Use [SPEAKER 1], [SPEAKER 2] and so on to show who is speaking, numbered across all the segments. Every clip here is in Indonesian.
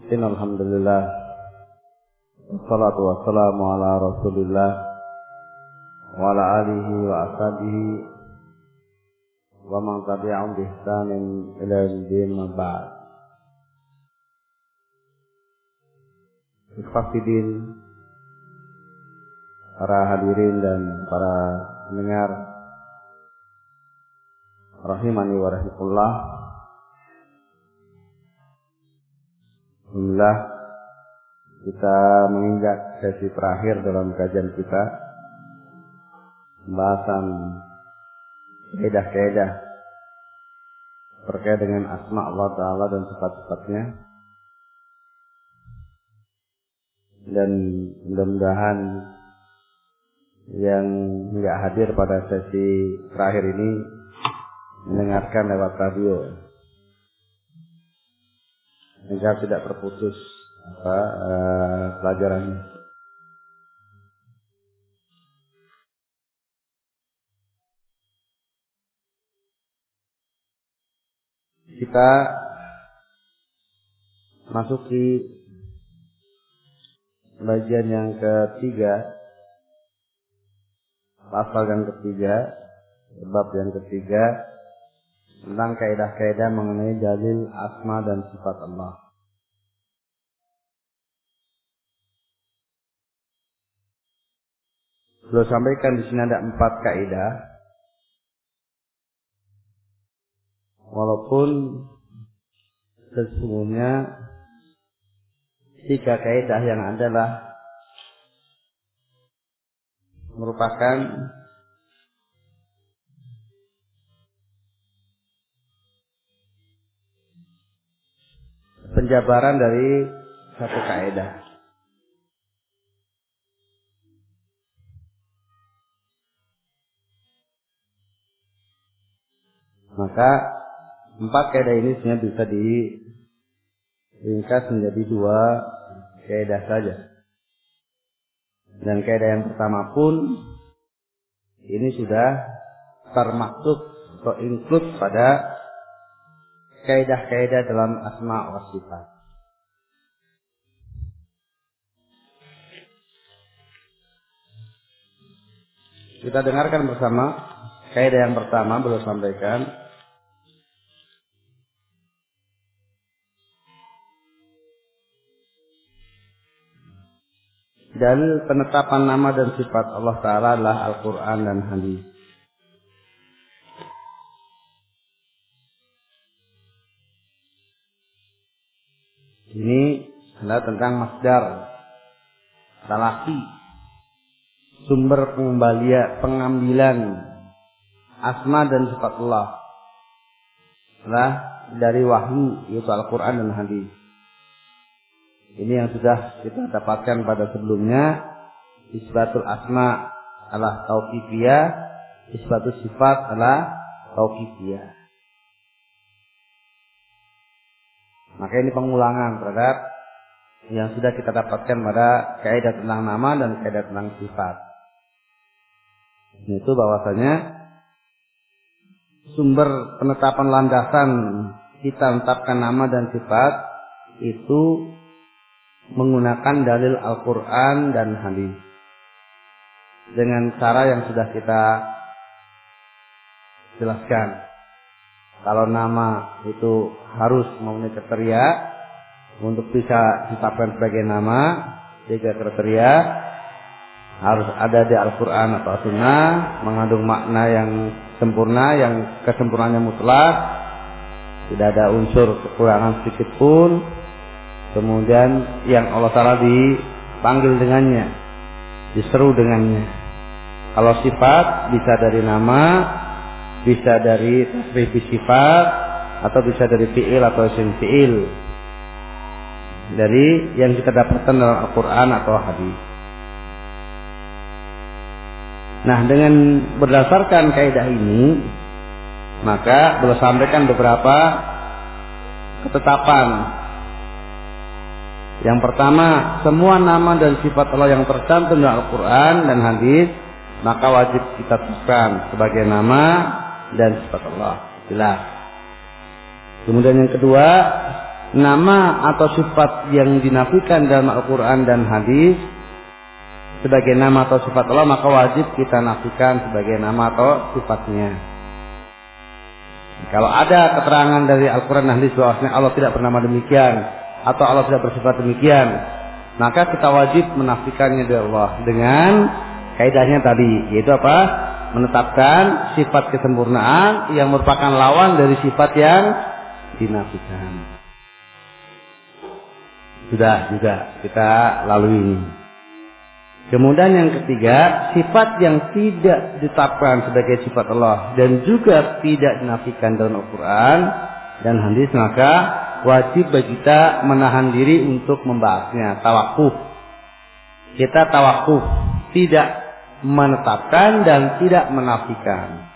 [SPEAKER 1] Alhamdulillah, wassalatu wassalamu ala Rasulillah wa ala alihi wa ashabihi wa man tabi'ahum bi ihsanin ila yaumil ma ba'd. Ikhwatiddin, para hadirin dan para pendengar rahimani wa rahimakumullah. Alhamdulillah, kita menginjak sesi terakhir dalam kajian kita, pembahasan kaidah-kaidah terkait dengan asma Allah Ta'ala dan sifat-sifatnya. Dan mudah-mudahan yang tidak hadir pada sesi terakhir ini mendengarkan lewat radio, agar tidak terputus pelajarannya. Kita masuki bagian yang ketiga, pasal yang ketiga, bab yang ketiga, tentang kaidah-kaidah mengenai dalil asma dan sifat Allah. Beliau sampaikan di sini ada 4 kaidah. Walaupun sesungguhnya 3 kaidah yang adalah merupakan penjabaran dari satu kaidah. Maka 4 kaidah ini sebenarnya bisa diringkas menjadi 2 kaidah saja. Dan kaidah yang pertama pun ini sudah termasuk atau include pada kaidah-kaidah dalam asma wa sifat. Kita dengarkan bersama kaidah yang pertama. Beliau sampaikan, dalil penetapan nama dan sifat Allah Ta'ala adalah Al-Quran dan hadis. Ini adalah tentang masdar, talaki, sumber pengambilan asma dan sifat Allah adalah dari wahyu, yaitu Al-Quran dan hadis. Ini yang sudah kita dapatkan pada sebelumnya. Isbatul asma adalah tauqifiyah, isbatul sifat adalah tauqifiyah. Maka ini pengulangan terhadap yang sudah kita dapatkan pada kaidah tentang nama dan kaidah tentang sifat. Itu bahwasanya sumber penetapan landasan kita menetapkan nama dan sifat itu menggunakan dalil Al-Quran dan hadis. Dengan cara yang sudah kita jelaskan. Kalau nama itu harus memenuhi kriteria untuk bisa ditetapkan sebagai nama, 3 kriteria harus ada di Al-Quran atau Sunnah, mengandung makna yang sempurna, yang kesempurnaannya mutlak, tidak ada unsur kekurangan sedikit pun. Kemudian yang Allah Ta'ala dipanggil dengannya, diseru dengannya. Kalau sifat bisa dari nama, bisa dari tasrif sifat, atau bisa dari fi'il atau isim fi'il, dari yang kita dapatkan dalam Al-Quran atau hadis. Nah, dengan berdasarkan kaidah ini, maka beliau sampaikan beberapa ketetapan. Yang pertama, semua nama dan sifat Allah yang tercantum dalam Al-Quran dan hadis, maka wajib kita tetapkan sebagai nama dan sifat Allah. Jelas. Kemudian yang kedua, nama atau sifat yang dinafikan dalam Al-Quran dan hadis sebagai nama atau sifat Allah, maka wajib kita nafikan sebagai nama atau sifatnya. Kalau ada keterangan dari Al-Quran dan hadis bahwasanya Allah tidak bernama demikian atau Allah tidak bersifat demikian, maka kita wajib menafikannya dari Allah dengan kaidahnya tadi, yaitu apa? Menetapkan sifat kesempurnaan yang merupakan lawan dari sifat yang dinafikan. Sudah juga kita lalui ini. Kemudian yang ketiga, sifat yang tidak ditetapkan sebagai sifat Allah dan juga tidak dinafikan dalam Al-Quran dan hadis, maka wajib bagi kita menahan diri untuk membahasnya. Tawakuf. Kita tawakuf, tidak menetapkan dan tidak menafikan.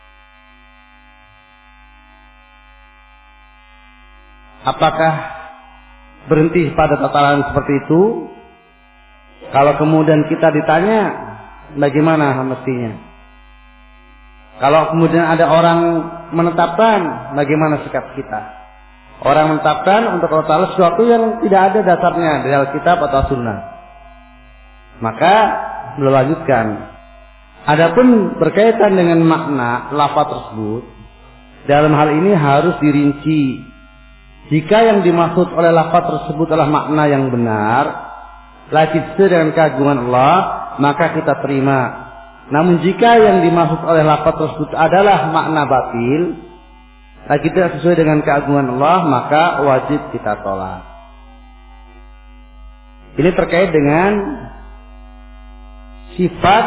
[SPEAKER 1] Apakah berhenti pada tataran seperti itu? Kalau kemudian kita ditanya, bagaimana mestinya? Kalau kemudian ada orang menetapkan, bagaimana sikap kita? Orang menetapkan untuk Allah Ta'ala sesuatu yang tidak ada dasarnya dari Alkitab atau Sunnah, maka melanjutkan. Adapun berkaitan dengan makna lafaz tersebut, dalam hal ini harus dirinci. Jika yang dimaksud oleh lafaz tersebut adalah makna yang benar, lagi sesuai dengan keagungan Allah, maka kita terima. Namun jika yang dimaksud oleh lafaz tersebut adalah makna batil, lagi tidak sesuai dengan keagungan Allah, maka wajib kita tolak. Ini terkait dengan sifat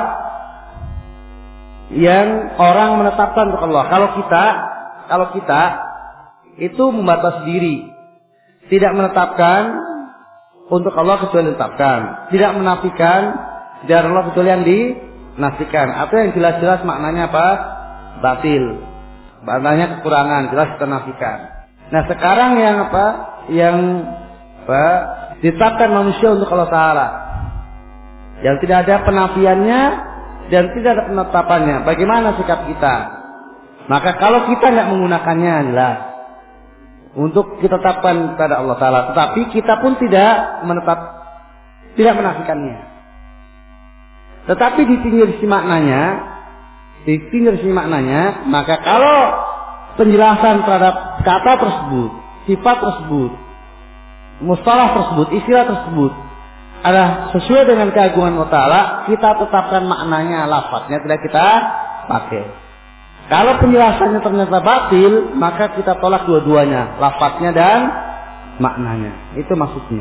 [SPEAKER 1] yang orang menetapkan untuk Allah. Kalau kita itu membatasi diri, tidak menetapkan untuk Allah kecuali ditetapkan, tidak menafikan dari Allah kecuali yang dinafikan. Atau yang jelas-jelas maknanya apa? Batil, maknanya kekurangan, jelas kita nafikan. Nah sekarang yang apa? Yang ditetapkan manusia untuk Allah Ta'ala, yang tidak ada penafiannya dan tidak ada penetapannya. Bagaimana sikap kita? Maka kalau kita nggak menggunakannya adalah untuk kita tetapkan kepada Allah Ta'ala, tetapi kita pun tidak menafikannya. Tetapi di pinggir sisi maknanya, maka kalau penjelasan terhadap kata tersebut, sifat tersebut, mustalah tersebut, istilah tersebut adalah sesuai dengan keagungan Allah Ta'ala, kita tetapkan maknanya, lafadznya tidak kita pakai. Kalau penjelasannya ternyata batil, maka kita tolak dua-duanya, lafadznya dan maknanya. Itu maksudnya.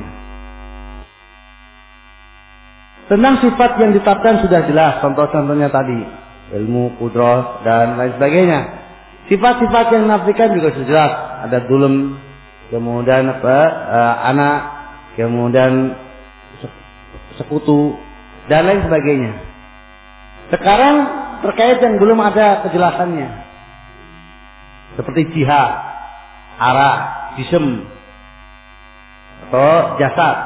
[SPEAKER 1] Tentang sifat yang ditetapkan sudah jelas, contoh-contohnya tadi, ilmu, qudrah dan lain sebagainya. Sifat-sifat yang dinafikan juga sudah jelas, ada dulem, kemudian anak, kemudian sekutu dan lain sebagainya. Sekarang terkait yang belum ada kejelasannya, seperti jihad, arah, jism, atau jasad.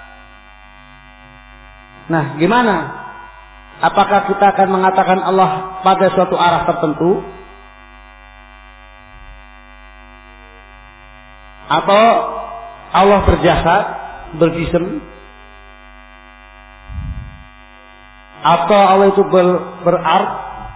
[SPEAKER 1] Nah, gimana? Apakah kita akan mengatakan Allah pada suatu arah tertentu, atau Allah berjasad, berjism, atau Allah itu berart,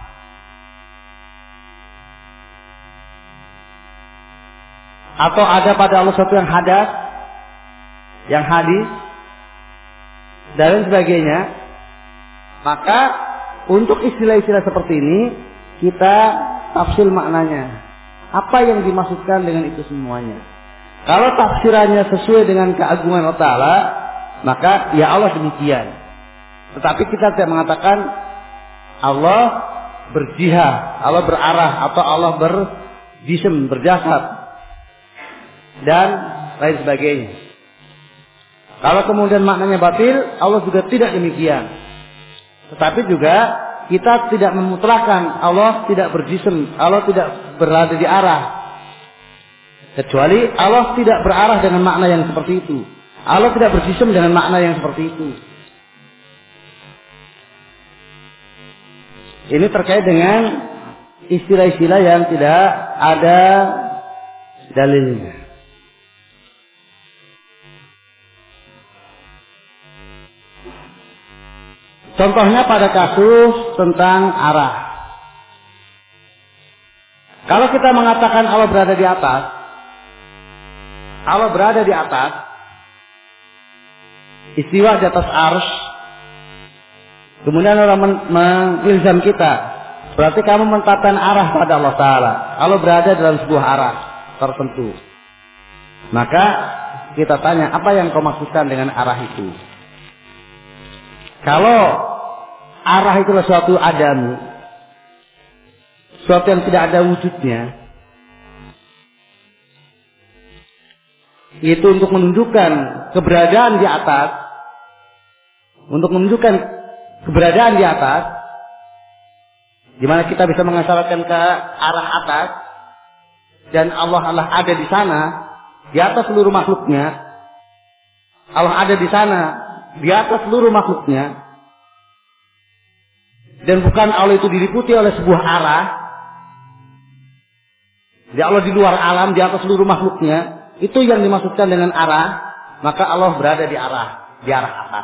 [SPEAKER 1] atau ada pada Allah sesuatu yang hadas, yang hadis, dan lain sebagainya? Maka untuk istilah-istilah seperti ini kita tafsir maknanya. Apa yang dimaksudkan dengan itu semuanya? Kalau tafsirannya sesuai dengan keagungan Allah Ta'ala, maka ya Allah demikian. Tetapi kita tidak mengatakan Allah berjihad, Allah berarah, atau Allah berjism, berjasad, dan lain sebagainya. Kalau kemudian maknanya batil, Allah juga tidak demikian. Tetapi juga kita tidak memutlakkan Allah tidak berjism, Allah tidak berada di arah, kecuali Allah tidak berarah dengan makna yang seperti itu, Allah tidak berjism dengan makna yang seperti itu. Ini terkait dengan istilah-istilah yang tidak ada dalilnya. Contohnya pada kasus tentang arah. Kalau kita mengatakan Allah berada di atas, Allah berada di atas, istiwa di atas arsy, kemudian orang mengilzam kita, berarti kamu menetapkan arah pada Allah Ta'ala. Allah berada dalam sebuah arah tertentu. Maka kita tanya, apa yang kau maksudkan dengan arah itu? Kalau arah itulah suatu adam, suatu yang tidak ada wujudnya, itu untuk menunjukkan keberadaan di atas, untuk menunjukkan keberadaan di atas, di mana kita bisa mengisyaratkan ke arah atas, dan Allah ada di sana, di atas seluruh makhluknya. Allah ada di sana, di atas seluruh makhluknya. Dan bukan Allah itu diliputi oleh sebuah arah. Dia Allah di luar alam, di atas seluruh makhluknya. Itu yang dimaksudkan dengan arah. Maka Allah berada di arah atas.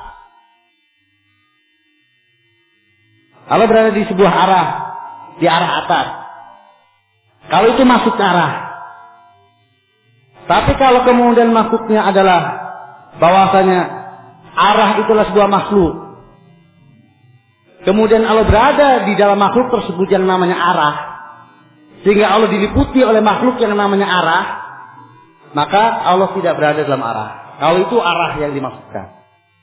[SPEAKER 1] Allah berada di sebuah arah, di arah atas. Kalau itu masuk arah. Tapi kalau kemudian maksudnya adalah bahwasanya arah itulah sebuah makhluk, kemudian Allah berada di dalam makhluk tersebut yang namanya arah, sehingga Allah diliputi oleh makhluk yang namanya arah, maka Allah tidak berada dalam arah. Kalau itu arah yang dimaksudkan.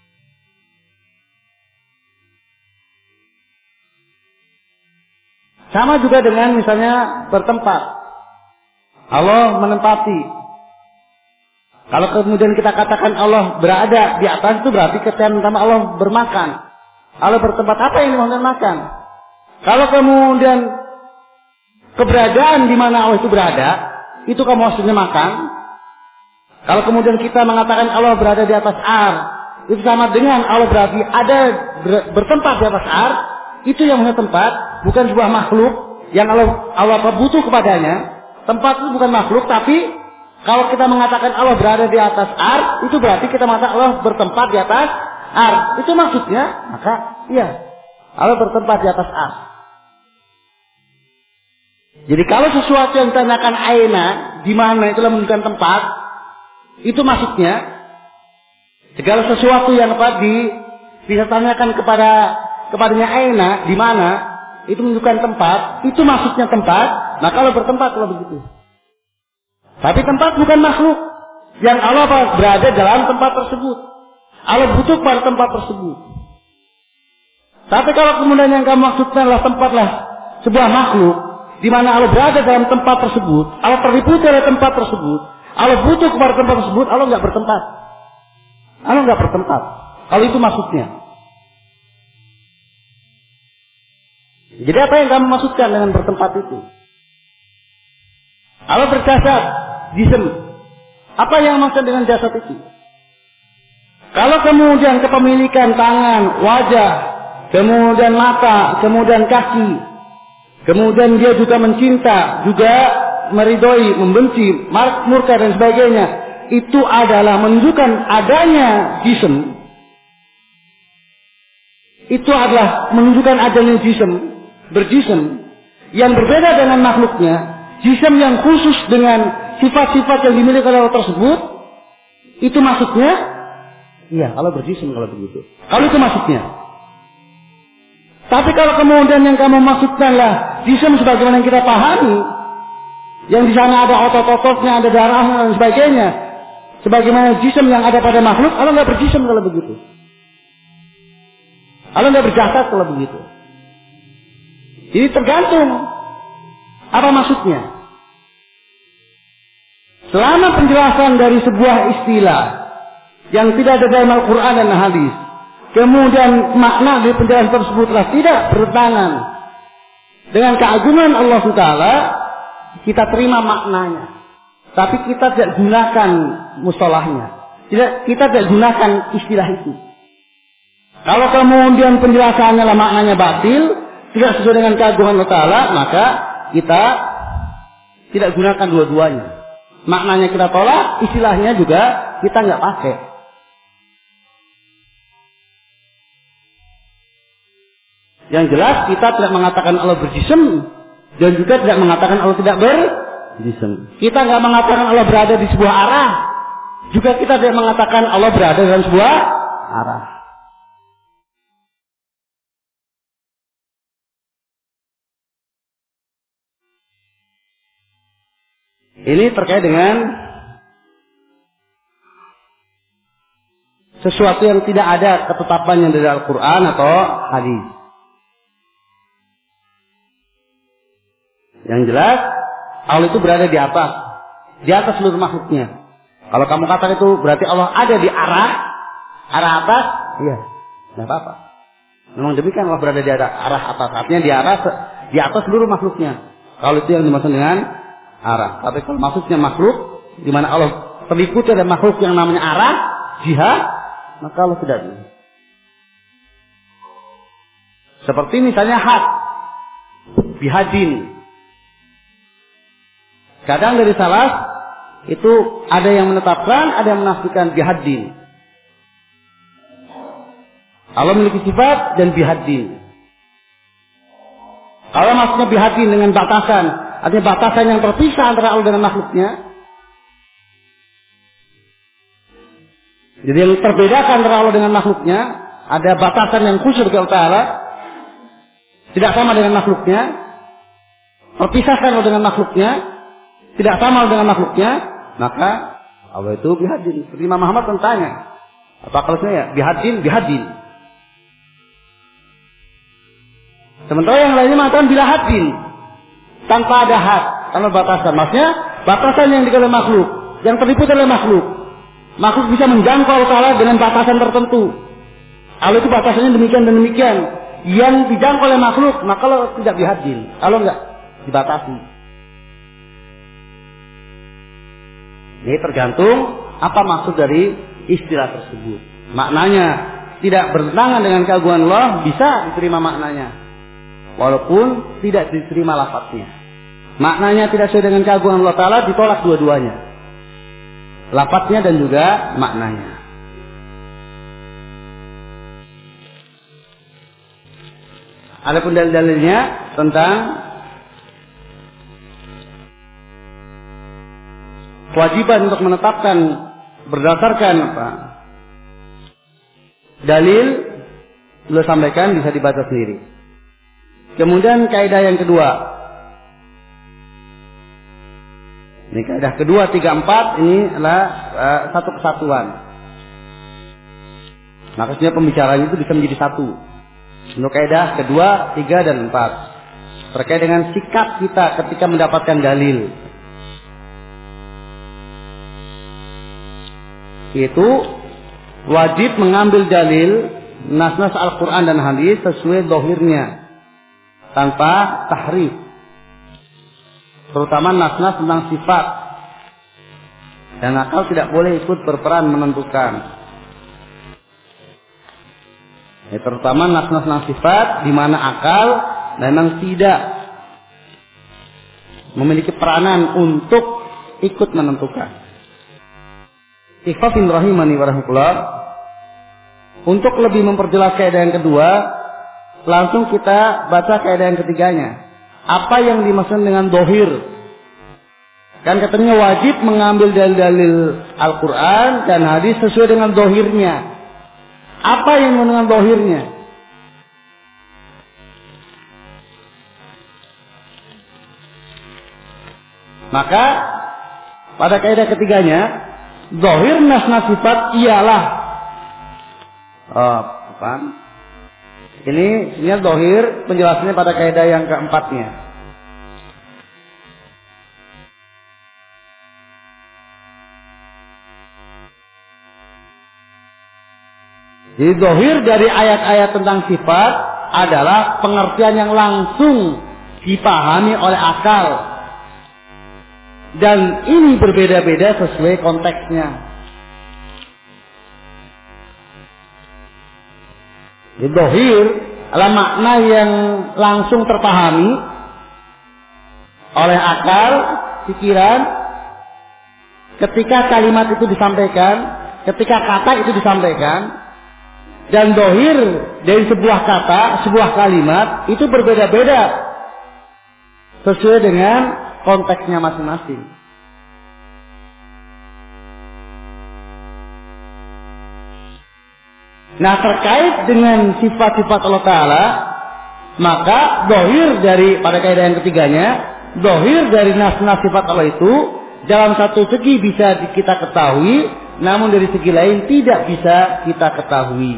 [SPEAKER 1] Sama juga dengan misalnya bertempat. Allah menempati. Kalau kemudian kita katakan Allah berada di atas, itu berarti ketika Allah bermakan. Allah bertempat, apa yang dimaksudkan makan? Kalau kemudian keberadaan di mana Allah itu berada, itu kamu maksudnya makan. Kalau kemudian kita mengatakan Allah berada di atas ar, itu sama dengan Allah berarti ada bertempat di atas ar, itu yang namanya tempat, bukan sebuah makhluk yang Allah butuh kepadanya. Tempat itu bukan makhluk, tapi kalau kita mengatakan Allah berada di atas ar, itu berarti kita mengatakan Allah bertempat di atas ar. Itu maksudnya, maka iya, Allah bertempat di atas ar. Jadi kalau sesuatu yang ditanyakan aina, di mana itulah menunjukkan tempat, itu maksudnya. Segala sesuatu yang bisa tanyakan kepadanya aina, di mana, itu menunjukkan tempat, itu maksudnya tempat, maka Allah bertempat kalau begitu. Tapi tempat bukan makhluk yang Allah berada dalam tempat tersebut. Allah butuh pada tempat tersebut. Tapi kalau kemudian yang kamu maksudkan adalah tempatlah sebuah makhluk, di mana Allah berada dalam tempat tersebut, Allah terliputi oleh tempat tersebut, Allah butuh kepada tempat tersebut, Allah nggak bertempat. Allah nggak bertempat. Kalau itu maksudnya. Jadi apa yang kamu maksudkan dengan bertempat itu? Allah berjasad, jism. Apa yang maksud dengan jasad itu? Kalau kemudian kepemilikan tangan, wajah, kemudian mata, kemudian kaki, kemudian dia juga mencinta, juga meridhoi, membenci, murka dan sebagainya, itu adalah menunjukkan adanya jism. Itu adalah menunjukkan adanya jism, berjism, yang berbeda dengan makhluknya. Jism yang khusus dengan sifat-sifat yang dimiliki oleh Allah tersebut, itu maksudnya, iya, kalau berjism kalau begitu. Kalau itu maksudnya. Tapi kalau kemudian yang kamu maksudkanlah jism sebagaimana yang kita pahami, yang di sana ada otot-ototnya, ada darahnya dan sebagainya, sebagaimana jism yang ada pada makhluk, Allah nggak berjism kalau begitu. Allah nggak berjasad kalau begitu. Jadi tergantung. Apa maksudnya? Selama penjelasan dari sebuah istilah yang tidak ada dalam Al-Quran dan hadis, kemudian makna dari penjelasan tersebutlah tidak bertentangan dengan keagungan Allah Ta'ala, kita terima maknanya. Tapi kita tidak gunakan mustalahnya. Kita tidak gunakan istilah itu. Kalau kemudian penjelasannya lah maknanya batil, tidak sesuai dengan keagungan Allah Ta'ala, maka kita tidak gunakan dua-duanya. Maknanya kita tolak, istilahnya juga kita nggak pakai. Yang jelas kita tidak mengatakan Allah berjism dan juga tidak mengatakan Allah tidak berjism. Kita nggak mengatakan Allah berada di sebuah arah, juga kita tidak mengatakan Allah berada dalam sebuah arah. Ini terkait dengan sesuatu yang tidak ada ketetapannya dari Al-Quran atau hadis. Yang jelas Allah itu berada di atas seluruh makhluknya. Kalau kamu katakan itu berarti Allah ada di arah atas, iya, tidak apa-apa. Memang demikian Allah berada di arah atas, artinya di atas seluruh makhluknya. Kalau itu yang dimaksud dengan arah. Tapi kalau maksudnya makhluk, di mana Allah terliputi ada makhluk yang namanya arah, jihad, maka Allah tidak ada. Seperti misalnya had, bihadin. Kadang dari salaf itu ada yang menetapkan, ada yang menafikan bihadin. Allah memiliki sifat dan bihadin. Kalau maksudnya bihadin dengan batasan, artinya batasan yang terpisah antara Allah dengan makhluknya. Jadi yang terbedakan antara Allah dengan makhluknya, ada batasan yang khusus bagi Allah Ta'ala, tidak sama dengan makhluknya, terpisahkan Allah dengan makhluknya, tidak sama dengan makhluknya, maka Allah itu bihadin. Seperti Imam Muhammad tentanya, apa kalau saya bihadin. Sementara yang lainnya mengatakan bila hadin, tanpa ada had, tanpa batasan. Maksudnya batasan yang dikatakan makhluk, yang terliputi oleh makhluk. Makhluk bisa menjangkau Allah Ta'ala dengan batasan tertentu. Allah itu batasannya demikian dan demikian. Yang dijangkau oleh makhluk, maka Allah tidak bihadin. Allah enggak dibatasi. Ini tergantung apa maksud dari istilah tersebut. Maknanya tidak bertentangan dengan keagungan Allah, bisa diterima maknanya. Walaupun tidak diterima lafadznya. Maknanya tidak sesuai dengan keagungan Allah Ta'ala, ditolak dua-duanya. Lafadznya dan juga maknanya. Adapun dalil-dalilnya tentang kewajiban untuk menetapkan berdasarkan apa? Dalil beliau sampaikan bisa dibaca sendiri. Kemudian kaidah yang kedua. Ini kaidah kedua 3, 4 ini adalah satu kesatuan. Maksudnya pembicaraan itu bisa menjadi satu. Untuk kaidah kedua, 3 dan 4 terkait dengan sikap kita ketika mendapatkan dalil. Itu wajib mengambil dalil nas-nas Al-Quran dan hadis sesuai dohirnya tanpa tahrif, terutama nas-nas tentang sifat, dan akal tidak boleh ikut berperan menentukan. Terutama nas-nas tentang sifat di mana akal memang tidak memiliki peranan untuk ikut menentukan. Ikhwafin rahimani wa rahmatullah. Untuk lebih memperjelas kaidah yang kedua, langsung kita baca kaidah yang ketiganya. Apa yang dimaksud dengan dohir? Kan katanya wajib mengambil dalil-dalil Al-Quran dan hadis sesuai dengan dohirnya. Apa yang dengan dohirnya? Maka pada kaidah ketiganya, dohir nas-nas sifat ialah ini dohir penjelasannya pada kaidah yang keempatnya. Jadi dohir dari ayat-ayat tentang sifat adalah pengertian yang langsung dipahami oleh akal. Dan ini berbeda-beda sesuai konteksnya. Dohir adalah makna yang langsung terpahami oleh akal, pikiran, ketika kalimat itu disampaikan, ketika kata itu disampaikan, Dan dohir dari sebuah kata, sebuah kalimat itu berbeda-beda sesuai dengan konteksnya masing-masing. Nah, terkait dengan sifat-sifat Allah Ta'ala, maka dohir dari pada kaidah yang ketiganya, dohir dari nas-nas sifat Allah itu dalam satu segi bisa kita ketahui, namun dari segi lain tidak bisa kita ketahui.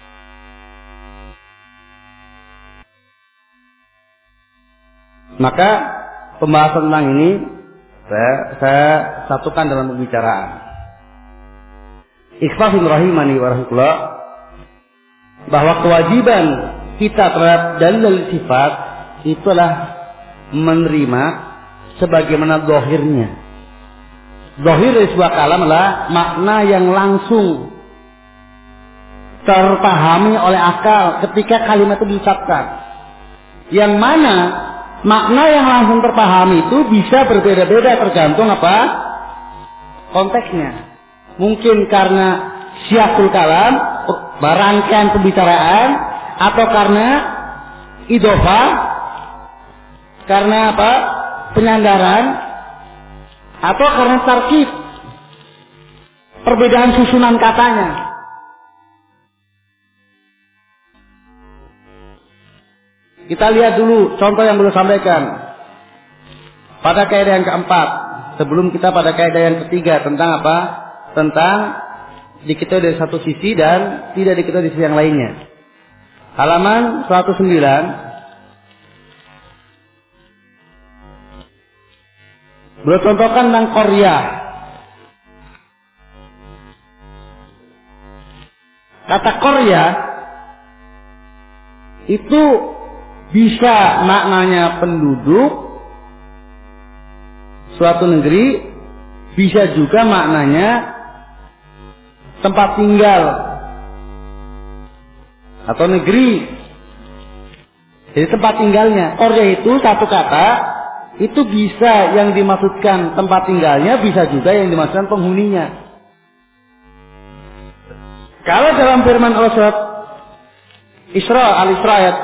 [SPEAKER 1] Maka pembahasan tentang ini saya satukan dalam pembicaraan. Ikhwafin rahimani wa rahmatullah, bahwa kewajiban kita terhadap dalil sifat itulah menerima sebagaimana dohirnya. Dohir dari sebuah kalam adalah makna yang langsung terpahami oleh akal ketika kalimat itu diucapkan. Yang mana makna yang langsung terpahami itu bisa berbeda-beda tergantung apa? Konteksnya. Mungkin karena syiakul kalam, rangkaian pembicaraan, atau karena idhofah, karena apa? Penyandaran, atau karena tarkib, perbedaan susunan katanya. Kita lihat dulu contoh yang belum sampaikan pada kaidah yang keempat, sebelum kita pada kaidah yang ketiga tentang apa? Tentang diketahui dari satu sisi dan tidak diketahui di sisi yang lainnya. Halaman 109. Beliau contohkan tentang qaryah. Kata qaryah itu bisa maknanya penduduk suatu negeri, bisa juga maknanya tempat tinggal atau negeri. Jadi tempat tinggalnya. Qaryah itu satu kata, itu bisa yang dimaksudkan tempat tinggalnya, bisa juga yang dimaksudkan penghuninya. Kalau dalam firman Allah surat Al-Isra ayat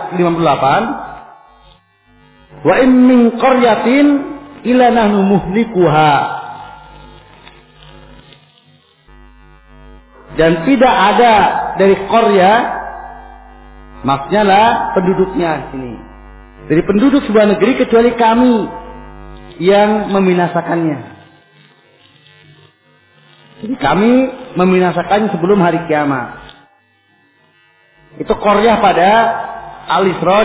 [SPEAKER 1] 58, wa in min qaryatin illa nahnu muhlikuha, dan tidak ada dari qaryah, maksudnya lah penduduknya sini, dari penduduk sebuah negeri kecuali kami yang membinasakannya. Jadi kami membinasakannya sebelum hari kiamat. Itu qaryah pada Al-Isra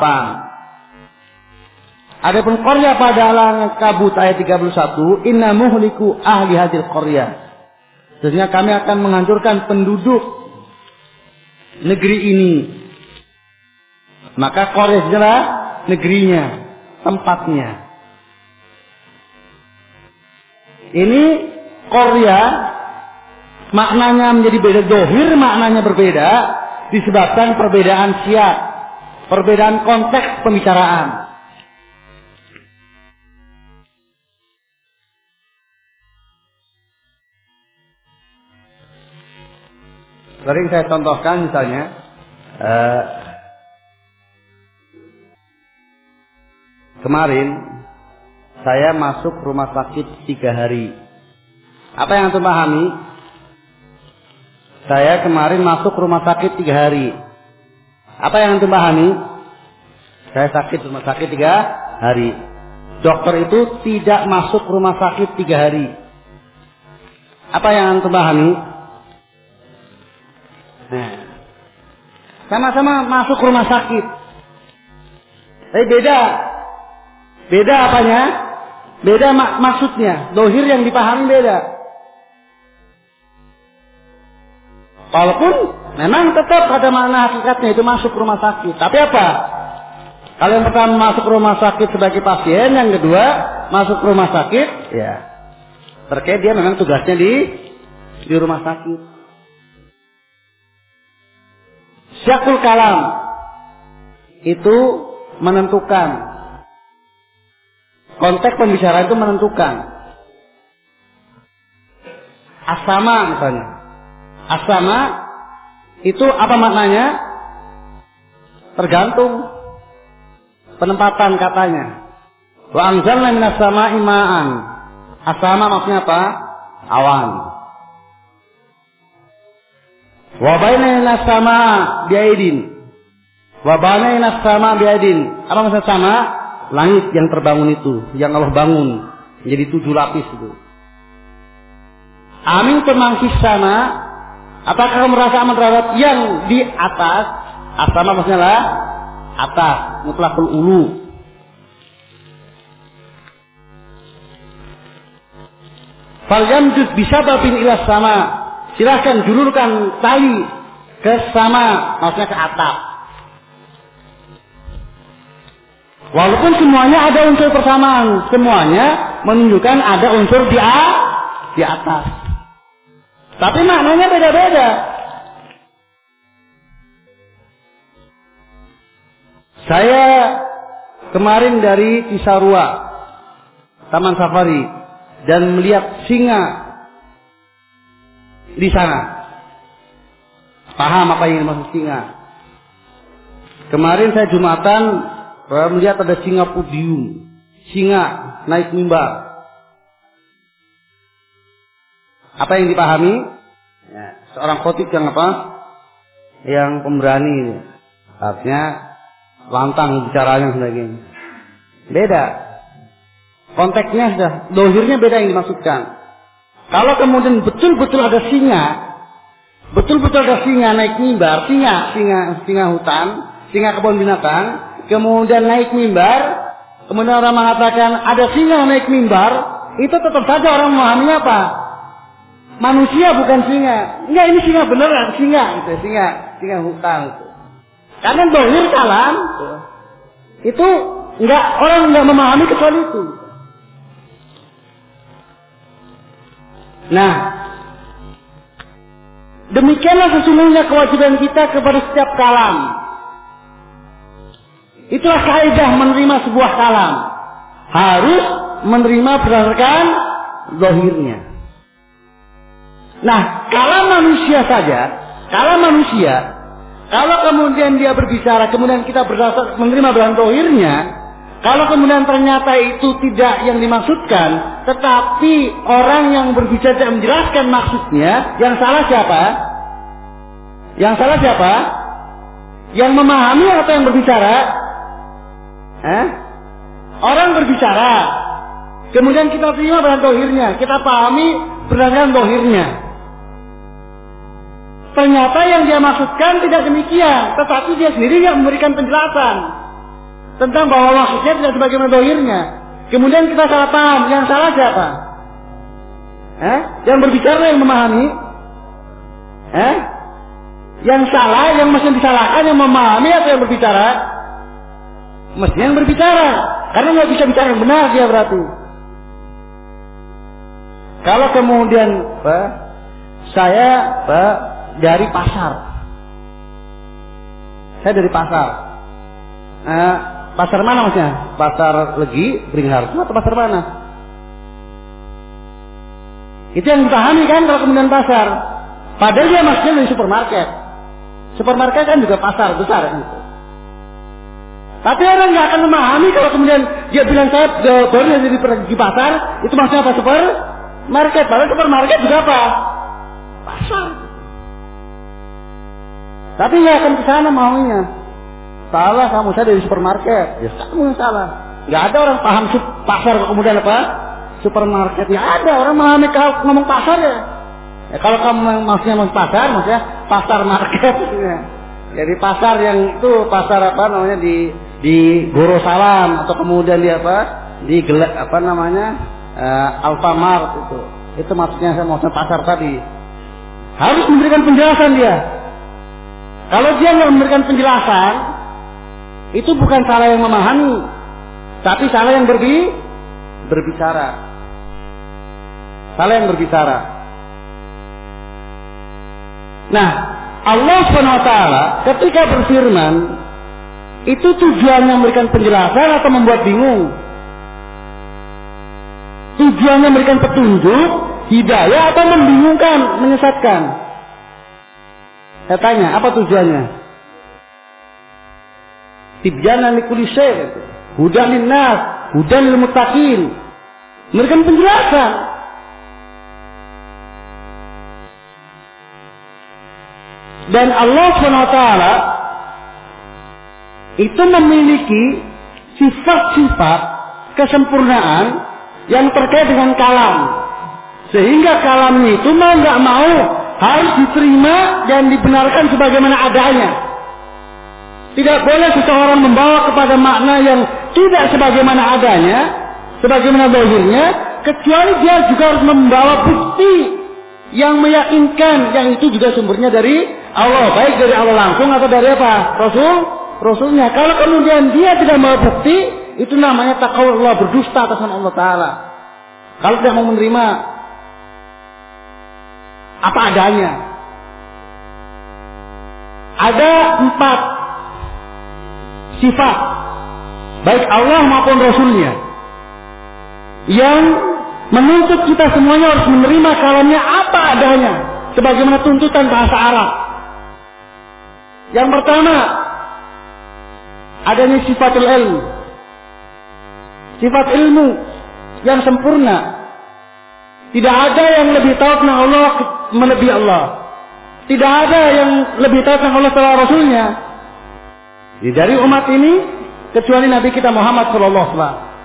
[SPEAKER 1] 58. Adapun qaryah pada Al-Ankabut ayat 31, inna muhliku ahli hadil qaryah. Sesungguhnya kami akan menghancurkan penduduk negeri ini. Maka qaryah adalah negerinya, tempatnya. Ini qaryah maknanya menjadi beda, dohir maknanya berbeda disebabkan perbedaan siyak, perbedaan konteks pembicaraan. Sering saya contohkan misalnya kemarin saya masuk rumah sakit 3 hari. Apa yang antum pahami? Saya kemarin masuk rumah sakit 3 hari. Apa yang antum pahami? Saya sakit rumah sakit 3 hari. Dokter itu tidak masuk rumah sakit 3 hari. Apa yang antum pahami? Nah, sama-sama masuk rumah sakit. Tapi beda apanya? Beda maksudnya. Dohir yang dipahami beda. Walaupun memang tetap ada makna hakikatnya, itu masuk rumah sakit. Tapi apa? Kalau yang pertama masuk rumah sakit sebagai pasien, yang kedua masuk rumah sakit, ya terkait dia memang tugasnya di rumah sakit. Syakul kalam itu menentukan, konteks pembicaraan itu menentukan. Asama misalnya, asama Itu apa maknanya? Tergantung penempatan katanya. Wa anzalna minas sama'i ma'an. As-sama maksudnya apa? Awan. Wa bainana as-sama' bi'aidin. Wa bainana as-sama' bi'aidin. Apa maksud sama? Langit yang terbangun itu, yang Allah bangun menjadi 7 lapis itu. Amin pemangkis sama. Apakah kamu merasa aman terhadap yang di atas? As-sama maksudnya lah atas, mutlaqul ulu. Falyamdud bisababin ila sama. Silahkan julurkan tali ke sama, maksudnya ke atap. Walaupun semuanya ada unsur persamaan, semuanya menunjukkan ada unsur di atas. Tapi maknanya beda-beda. Saya kemarin dari Cisarua, Taman Safari, dan melihat singa di sana. Paham apa yang dimaksud singa? Kemarin saya Jumatan melihat ada singa podium, singa naik mimbar. Apa yang dipahami? Ya, seorang khotib yang apa? Yang pemberani, artinya lantang bicaranya sebagainya. Beda. Konteksnya sudah, dohirnya beda yang dimaksudkan. Kalau kemudian betul-betul ada singa, betul-betul ada singa naik mimbar, singa hutan, singa kebun binatang, kemudian naik mimbar, kemudian orang mengatakan ada singa naik mimbar, itu tetap saja orang memahaminya apa? Manusia bukan singa. Enggak, ini singa beneran, singa hutan itu. Karena dohir kalam itu enggak, orang enggak memahami kecuali itu. Nah, demikianlah sesungguhnya kewajiban kita kepada setiap kalam. Itulah kaidah menerima sebuah kalam. Harus menerima berdasarkan zahirnya. Nah, kalam manusia saja, kalau kemudian dia berbicara, kemudian kita menerima berdasarkan zahirnya, kalau kemudian ternyata itu tidak yang dimaksudkan, tetapi orang yang berbicara tidak menjelaskan maksudnya, yang salah siapa? Yang memahami atau yang berbicara? Orang berbicara, kemudian kita terima berdasarkan zahirnya, kita pahami berdasarkan zahirnya. Ternyata yang dia maksudkan tidak demikian, tetapi dia sendiri yang memberikan penjelasan tentang bahwa maksudnya tidak sebagaimana zahirnya. Kemudian kita salah paham, yang salah siapa? Yang berbicara, yang memahami? Yang salah, yang mesti disalahkan, yang memahami atau yang berbicara? Mestinya yang berbicara, karena nggak bisa bicara yang benar dia berarti. Kalau kemudian saya dari pasar, pasar mana maksudnya? Pasar Legi, Beringharjo atau pasar mana? Itu yang dipahami kan kalau kemudian pasar. Padahal dia maksudnya dari supermarket. Supermarket kan juga pasar besar gitu. Tapi orang nggak akan memahami kalau kemudian dia bilang saya baru di pasar, itu maksudnya apa? Supermarket. Padahal supermarket juga apa? Pasar. Tapi nggak akan ke sana maunya. Salah kamu, saya dari supermarket. Ya kamu yang salah. Nggak ada orang paham pasar kemudian apa? Supermarket. Ya ada orang memahami kalau ngomong pasar ya. Kalau kamu maksudnya pasar, maksudnya pasar market. Ya. Jadi pasar yang itu pasar apa namanya di Gorosalam atau kemudian di Alfamart itu maksudnya saya maksudnya pasar tadi. Harus memberikan penjelasan dia. Kalau dia nggak memberikan penjelasan, itu bukan salah yang memahami, tapi salah yang berbicara. Salah yang berbicara. Nah, Allah SWT ketika berfirman, itu tujuannya memberikan penjelasan atau membuat bingung? Tujuannya memberikan petunjuk, hidayah atau membingungkan, menyesatkan?
[SPEAKER 2] Saya tanya, apa tujuannya? Tibyanan likulli syai', hudan linnas, hudan lil muttaqin. Memberikan penjelasan. Dan Allah SWT itu memiliki sifat-sifat kesempurnaan yang terkait dengan kalam. Sehingga kalamnya itu mau nggak mau harus diterima dan dibenarkan sebagaimana adanya. Tidak boleh seseorang membawa kepada makna yang tidak sebagaimana adanya, sebagaimana zahirnya, kecuali dia juga harus membawa bukti yang meyakinkan, yang itu juga sumbernya dari Allah, baik dari Allah langsung atau dari apa? Rasulnya. Kalau kemudian dia tidak membawa bukti, itu namanya taqawullah, berdusta atas nama Allah Ta'ala. Kalau tidak mau menerima apa adanya. Ada 4 sifat, baik Allah maupun Rasulnya, yang menuntut kita semuanya harus menerima kalamnya apa adanya, sebagaimana tuntutan bahasa Arab. Yang pertama, adanya sifatul ilmu. Sifat ilmu yang sempurna. Tidak ada yang lebih tahu tentang Allah melebihi Allah. Tidak ada yang lebih tahu tentang Allah setelah Rasulnya. Dari umat ini, kecuali Nabi kita Muhammad SAW.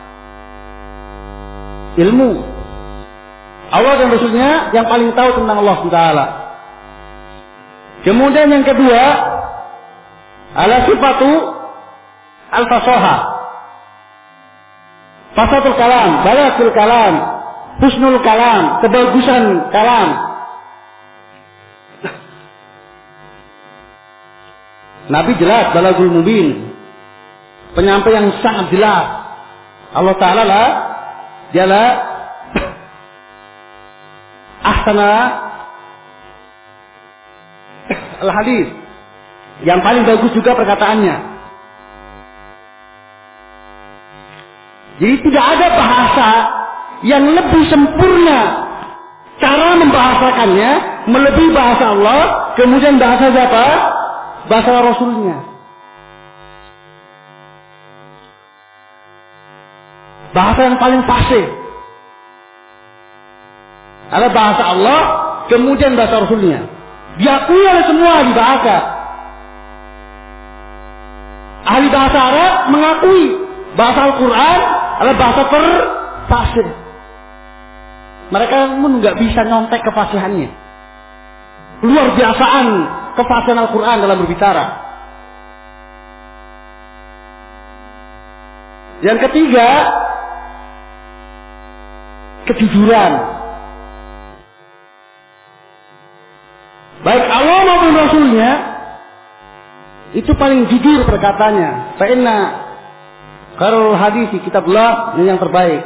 [SPEAKER 2] Ilmu. Allah dan Rasulnya yang paling tahu tentang Allah SWT. Kemudian yang kedua, ala sifatu al-fasoha. Fasatul kalam, balagul kalam, husnul kalam, kebagusan kalam. Nabi jelas, balagul mubin, penyampaian yang sangat jelas. Allah Ta'ala lah, dialah ahsana al-hadis, yang paling bagus juga perkataannya. Jadi tidak ada bahasa yang lebih sempurna cara membahasakannya melebihi bahasa Allah, kemudian bahasa siapa? Bahasa Rasulnya. Bahasa yang paling fasih adalah bahasa Allah, kemudian bahasa Rasulnya. Diakui oleh semua ahli bahasa. Ahli bahasa Arab mengakui bahasa Al-Quran adalah bahasa terfasih. Mereka pun nggak bisa nyontek kefasihannya. Luar biasaan kefasihan Al-Quran dalam berbicara. Yang ketiga, kejujuran. Baik Allah maupun Rasulnya itu paling jujur perkataannya. Fa inna khairul hadis kitabullah, yang terbaik.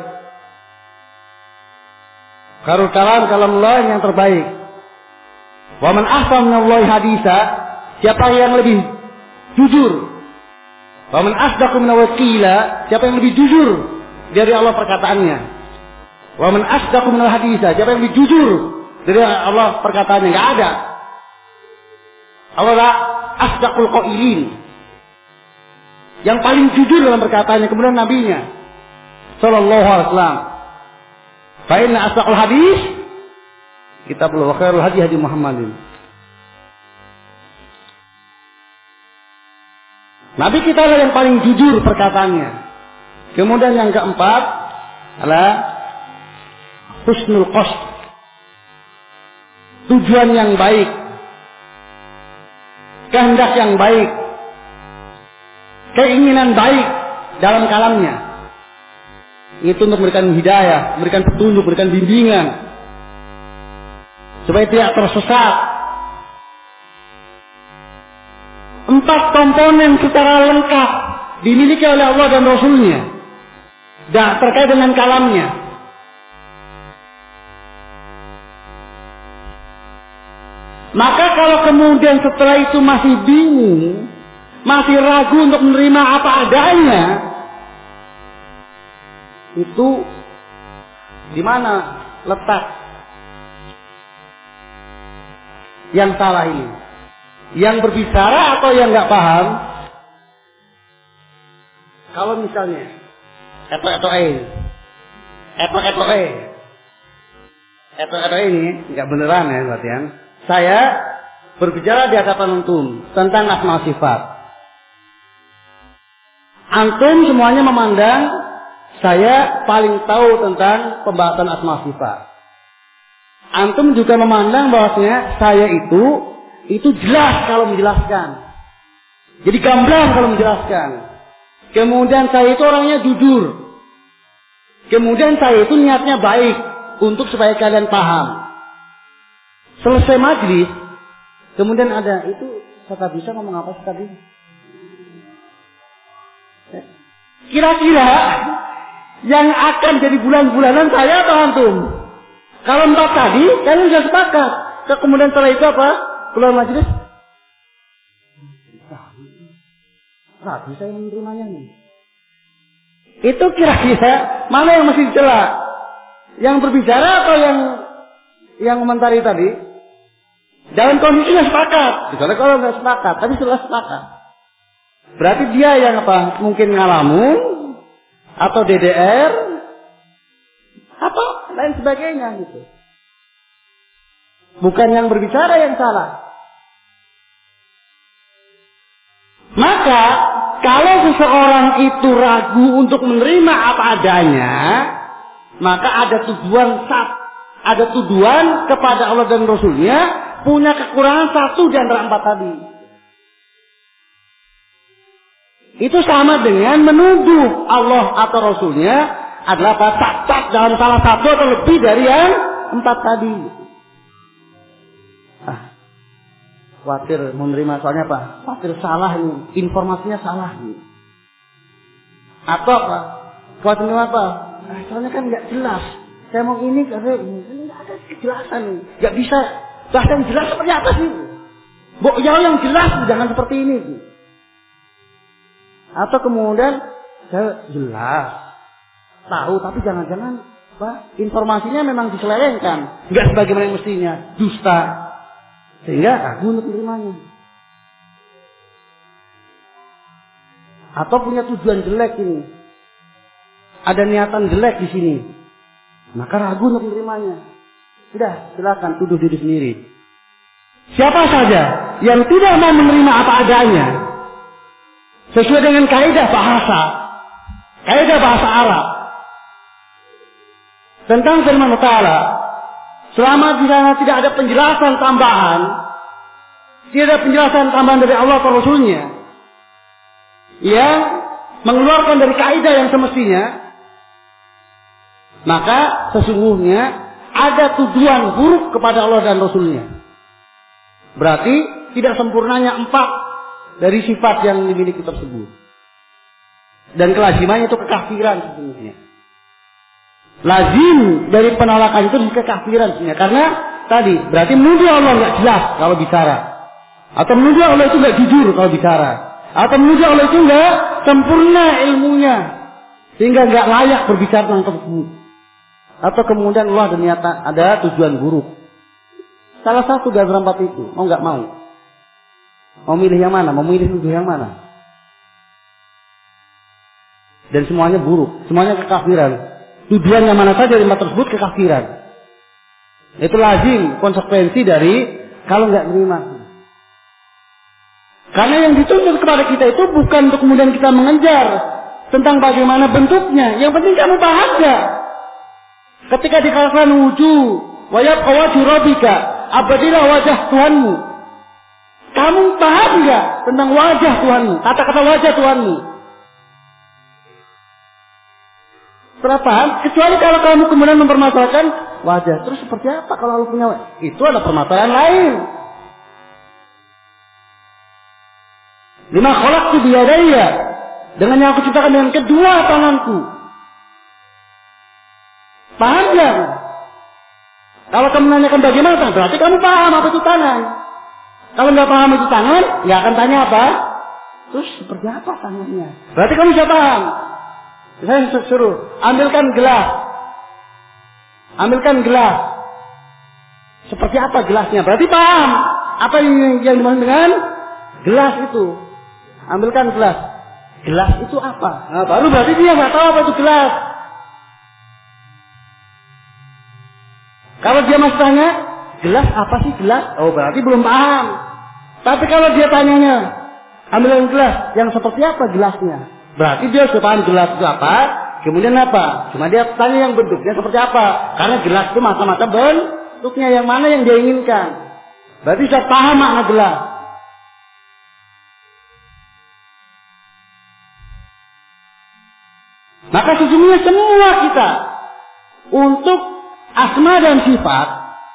[SPEAKER 2] Khairul kalam kalamullah, yang terbaik. Wa man ahsana minallahi hadisa, siapa yang lebih jujur. Wa man asdaqu minallahi qila, siapa yang lebih jujur dari Allah perkataannya. Wa man asdaqu minallahi hadisa, siapa yang lebih jujur dari Allah perkataannya. Enggak ada. Allah lah asdaqul qailin, yang paling jujur dalam perkataannya. Kemudian nabinya sallallahu alaihi wasallam, fa inna asdaqul hadis kitabullah wa khairul hadi hadi Muhammadin. Nabi kita adalah yang paling jujur perkataannya. Kemudian yang keempat adalah husnul qasd, tujuan yang baik, kehendak yang baik, keinginan baik dalam kalamnya. Itu untuk memberikan hidayah, memberikan petunjuk, memberikan bimbingan, supaya tidak tersesat. 4 komponen secara lengkap dimiliki oleh Allah dan Rasulnya dan terkait dengan kalamnya. Maka kalau kemudian setelah itu masih bingung, masih ragu untuk menerima apa adanya, itu di mana letak yang salah ini? Yang berbicara atau yang nggak paham? Kalau misalnya eto ini nggak beneran ya latihan. Saya berbicara di hadapan antum tentang asma sifat. Antum semuanya memandang saya paling tahu tentang pembahasan asma sifat. Antum juga memandang bahwasanya saya itu jelas kalau menjelaskan. Jadi gamblang kalau menjelaskan. Kemudian saya itu orangnya jujur. Kemudian saya itu niatnya baik untuk supaya kalian paham. Selesai majlis, kemudian ada itu saya bisa ngomong apa sih tadi? Kira-kira yang akan jadi bulan-bulanan saya atau antum? Kalau 4 tadi, kalian sudah sepakat. Kemudian setelah itu apa? Keluar majlis. Ragu saya menerimanya nih. Itu kira-kira mana yang masih dicela? Yang berbicara atau yang komentari tadi? Dalam kondisinya sepakat. Kecuali kalau nggak sepakat, tapi sudah sepakat. Berarti dia yang apa? Mungkin ngalamun atau DDR atau lain sebagainya gitu. Bukan yang berbicara yang salah. Maka kalau seseorang itu ragu untuk menerima apa adanya, maka ada tuduhan kepada Allah dan Rasulnya punya kekurangan 1 di antara 4 tadi. Itu sama dengan menuduh Allah atau Rasulnya adalah cacat dalam salah satu atau lebih dari yang 4 tadi. Khawatir menerima soalnya apa? Khawatir salah ini, informasinya salah ini. Atau apa? Khawatir menerima apa? Soalnya kan nggak jelas. Saya mau ini karena ini nggak ada kejelasan nih. Nggak bisa bahasa yang jelas seperti apa sih? Jauh yang jelas, jangan seperti ini. Atau kemudian saya jelas tahu, tapi jangan-jangan informasinya memang diselewengkan, nggak sebagaimana mestinya, dusta. Sehingga ragu untuk menerimanya. Atau punya tujuan jelek ini. Ada niatan jelek di sini. Maka ragu untuk menerimanya. Sudah, silakan tuduh diri sendiri. Siapa saja yang tidak mau menerima apa adanya, sesuai dengan kaidah bahasa Arab, tentang firman Ta'ala, selama di sana tidak ada penjelasan tambahan, tidak ada penjelasan tambahan dari Allah atau Rasulnya yang mengeluarkan dari kaidah yang semestinya, maka sesungguhnya ada tujuan buruk kepada Allah dan Rasulnya. Berarti tidak sempurnanya 4 dari sifat yang dimiliki tersebut. Dan kelazimannya itu kekafiran sesungguhnya. Lazim dari penolakan itu kekafiran sebenarnya. Karena tadi berarti menuduh Allah nggak jelas kalau bicara, atau menuduh Allah itu nggak jujur kalau bicara, atau menuduh Allah itu nggak sempurna ilmunya sehingga nggak layak berbicara tentang tersebut, atau kemudian Allah ada tujuan buruk. Salah satu dari 4 itu mau nggak mau, mau milih yang mana, mau milih tuduh yang mana, dan semuanya buruk, semuanya kekafiran. Tujuan yang mana saja dari 4 tersebut kekafiran. Itu lazim konsekuensi dari kalau nggak terima. Karena yang dituntut kepada kita itu bukan untuk kemudian kita mengejar tentang bagaimana bentuknya. Yang penting kamu paham nggak? Ketika dikatakan wujud, wayab wajhu rabbika, abadilah wajah Tuhanmu. Kamu paham nggak tentang wajah Tuhanmu? Kata-kata wajah Tuhanmu. Paham? Kecuali kalau kamu kemudian mempermasalahkan wajah. Terus seperti apa kalau Allah punya wajah? Itu ada permasalahan lain. Lima khalaqtu biyadayya, dengan yang aku ciptakan dengan kedua tanganku. Paham nggak? Kalau kamu menanyakan bagaimana tangan, berarti kamu paham apa itu tangan. Kalau nggak paham itu tangan, nggak akan tanya apa. Terus seperti apa tangannya? Berarti kamu sudah paham. Saya suruh ambilkan gelas. Seperti apa gelasnya? Berarti paham. Apa yang dimaksud dengan gelas itu? Ambilkan gelas. Gelas itu apa? Nah, baru berarti dia nggak tahu apa itu gelas. Kalau dia masih tanya, gelas apa sih gelas? Oh, berarti belum paham. Tapi kalau dia tanyanya, ambilkan gelas, yang seperti apa gelasnya? Berarti dia sudah paham gelas itu apa. Kemudian apa? Cuma dia tanya yang bentuknya seperti apa. Karena gelas itu macam-macam bentuknya, yang mana yang dia inginkan. Berarti sudah paham makna gelas. Maka sesungguhnya semua kita untuk asma dan sifat,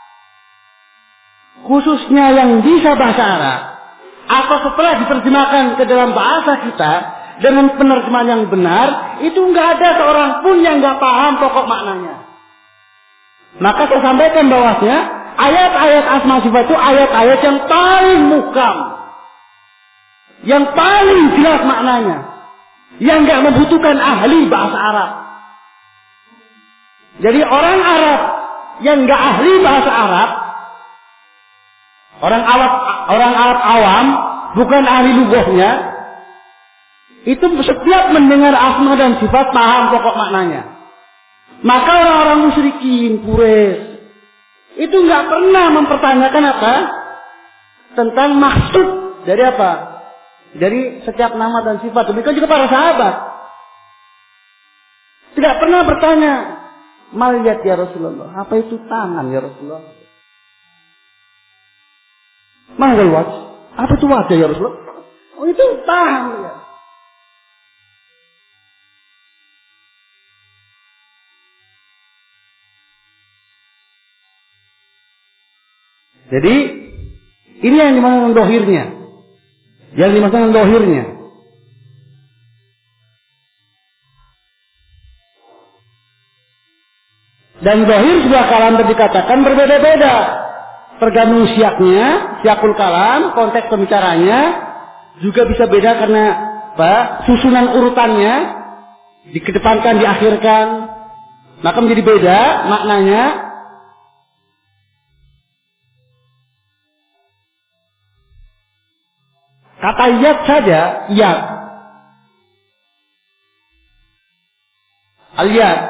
[SPEAKER 2] khususnya yang bisa bahasa Arab, atau setelah diterjemahkan ke dalam bahasa kita dengan penerjemahan yang benar, itu nggak ada seorang pun yang nggak paham pokok maknanya. Maka saya sampaikan bahwasanya ayat-ayat asma sifat itu ayat-ayat yang paling muhkam, yang paling jelas maknanya, yang nggak membutuhkan ahli bahasa Arab. Jadi orang Arab yang nggak ahli bahasa Arab, orang Arab awam, bukan ahli lughahnya, itu setiap mendengar asma dan sifat paham pokok maknanya. Maka orang-orang musyrikin Quraisy itu nggak pernah mempertanyakan apa tentang maksud dari apa, dari setiap nama dan sifat. Demikian juga para sahabat tidak pernah bertanya, mal yad ya Rasulullah, apa itu tangan ya Rasulullah? Mal wajh, apa itu wajah ya Rasulullah? Oh, itu tangan ya. Jadi ini yang dimaksud dengan dohirnya, yang dimaksud dengan dohirnya. Dan dohir sebuah kalam dikatakan berbeda-beda, tergantung siaknya, siakul kalam, konteks pembicaranya juga bisa beda karena apa? Susunan urutannya dikedepankan, diakhirkan, maka menjadi beda maknanya. Kata yad saja, yad, al-yad,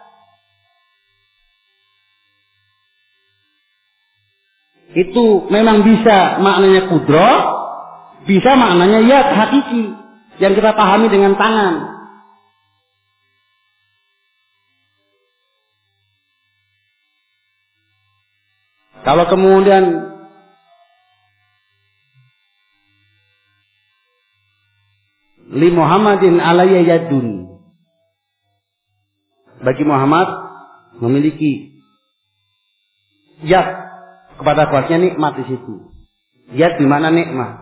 [SPEAKER 2] itu memang bisa maknanya kudro, bisa maknanya yad hakiki yang kita pahami dengan tangan. Kalau kemudian li Muhammadin alayya yadun, bagi Muhammad memiliki yad kepada kuatnya nikmat di situ. Yad di mana nikmat.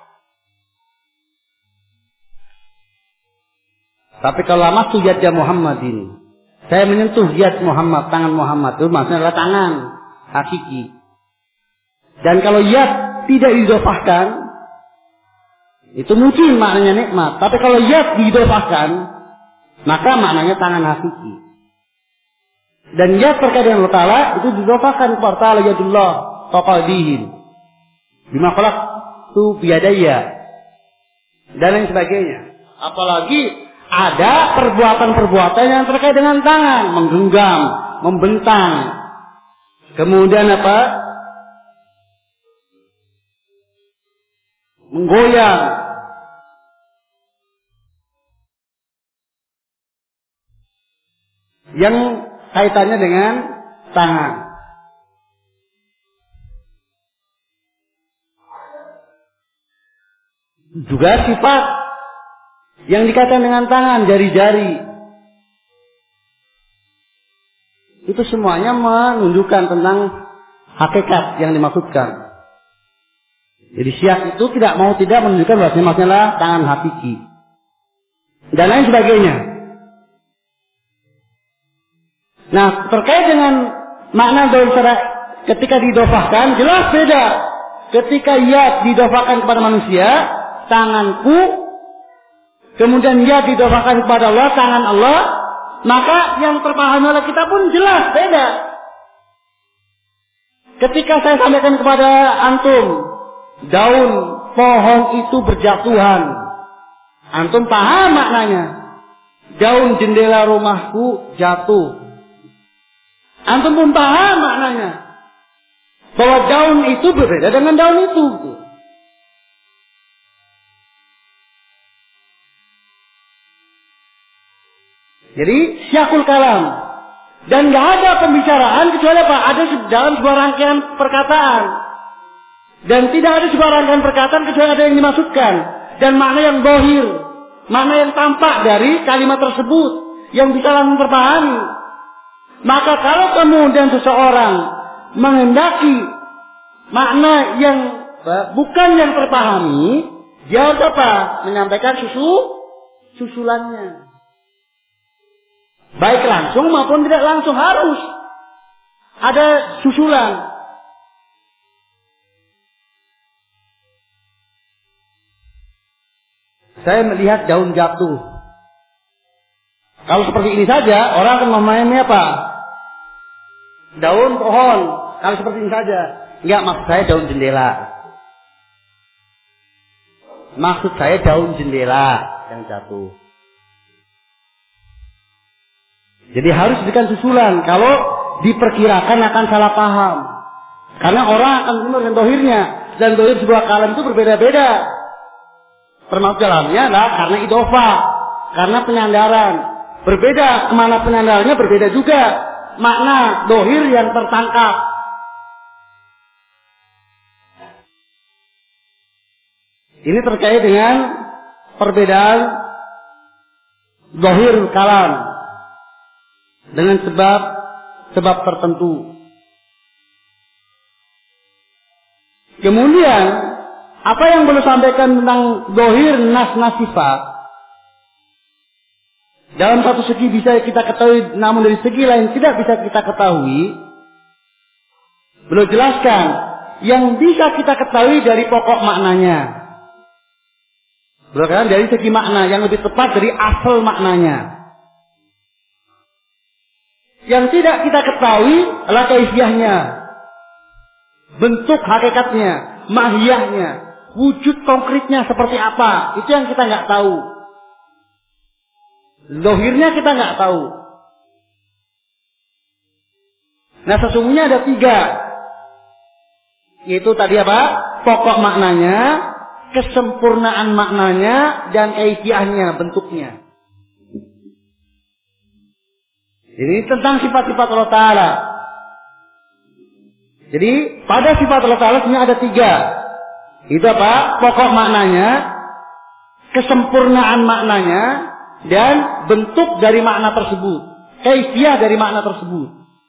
[SPEAKER 2] Tapi kalau lamas tu yadnya Muhammadin, saya menyentuh yad Muhammad, tangan Muhammad, itu maksudnya adalah tangan hakiki. Dan kalau yad tidak didofahkan, itu mungkin maknanya nikmat. Tapi kalau yad didofahkan, maka maknanya tangan hakiki. Dan yad terkait dengan Allah Ta'ala itu didofahkan kepada Ta'ala yadullah taqadihin bima khalaq tu biyadaya dan lain sebagainya. Apalagi ada perbuatan-perbuatan yang terkait dengan tangan, menggenggam, membentang, kemudian apa, menggoyang, yang kaitannya dengan tangan. Juga sifat yang dikatakan dengan tangan, jari-jari, itu semuanya menunjukkan tentang hakikat yang dimaksudkan. Jadi siak itu tidak menunjukkan bahwasanya maksudnya tangan hakiki dan lain sebagainya. Nah, terkait dengan makna dohir ketika didofahkan jelas beda. Ketika yad didofahkan kepada manusia, tanganku, kemudian yad didofahkan kepada Allah, tangan Allah, maka yang terpahami oleh kita pun jelas beda. Ketika saya sampaikan kepada antum daun pohon itu berjatuhan. Antum paham maknanya? Daun jendela rumahku jatuh. Antum pun paham maknanya. Bahwa daun itu berbeda dengan daun itu. Jadi syakul kalam. Dan gak ada pembicaraan kecuali apa? Ada dalam sebuah rangkaian perkataan. Dan tidak ada sebuah rangkaian perkataan kecuali ada yang dimaksudkan. Dan makna yang bohir. Makna yang tampak dari kalimat tersebut. Yang bisa langsung terpahami. Maka kalau kemudian seseorang menghendaki makna yang bukan yang terpahami, dia harus apa? Menyampaikan susulannya. Baik langsung maupun tidak langsung harus ada susulan. Saya melihat daun jatuh. Kalau seperti ini saja, orang akan memahami apa? Daun pohon. Kalau seperti ini saja. Enggak, maksud saya daun jendela. Maksud saya daun jendela yang jatuh. Jadi harus diberikan susulan. Kalau diperkirakan akan salah paham. Karena orang akan benar dengan dohirnya. Dan dohir sebuah kalam itu berbeda-beda. Termasuk dalamnya adalah karena idhofah. Karena penyandaran. Berbeda. Kemana penyandarannya berbeda juga. Makna dohir yang tertangkap. Ini terkait dengan perbedaan dohir kalam. Dengan sebab tertentu. Kemudian apa yang boleh sampaikan tentang dohir nas sifat, dalam satu segi bisa kita ketahui, namun dari segi lain tidak bisa kita ketahui. Beliau jelaskan yang bisa kita ketahui dari pokok maknanya. Beliau katakan dari segi makna yang lebih tepat dari asal maknanya. Yang tidak kita ketahui adalah kaifiyahnya, bentuk hakikatnya, mahiyahnya, wujud konkretnya seperti apa. Itu yang kita nggak tahu. Zahirnya kita nggak tahu. Nah sesungguhnya ada 3. Yaitu tadi apa? Pokok maknanya, kesempurnaan maknanya, dan kaifiyahnya, bentuknya. Jadi tentang sifat-sifat Allah Ta'ala. Jadi pada sifat Allah Ta'ala sebenarnya ada 3. Itu apa? Pokok maknanya, kesempurnaan maknanya, dan bentuk dari makna tersebut. Kaifiyah dari makna tersebut.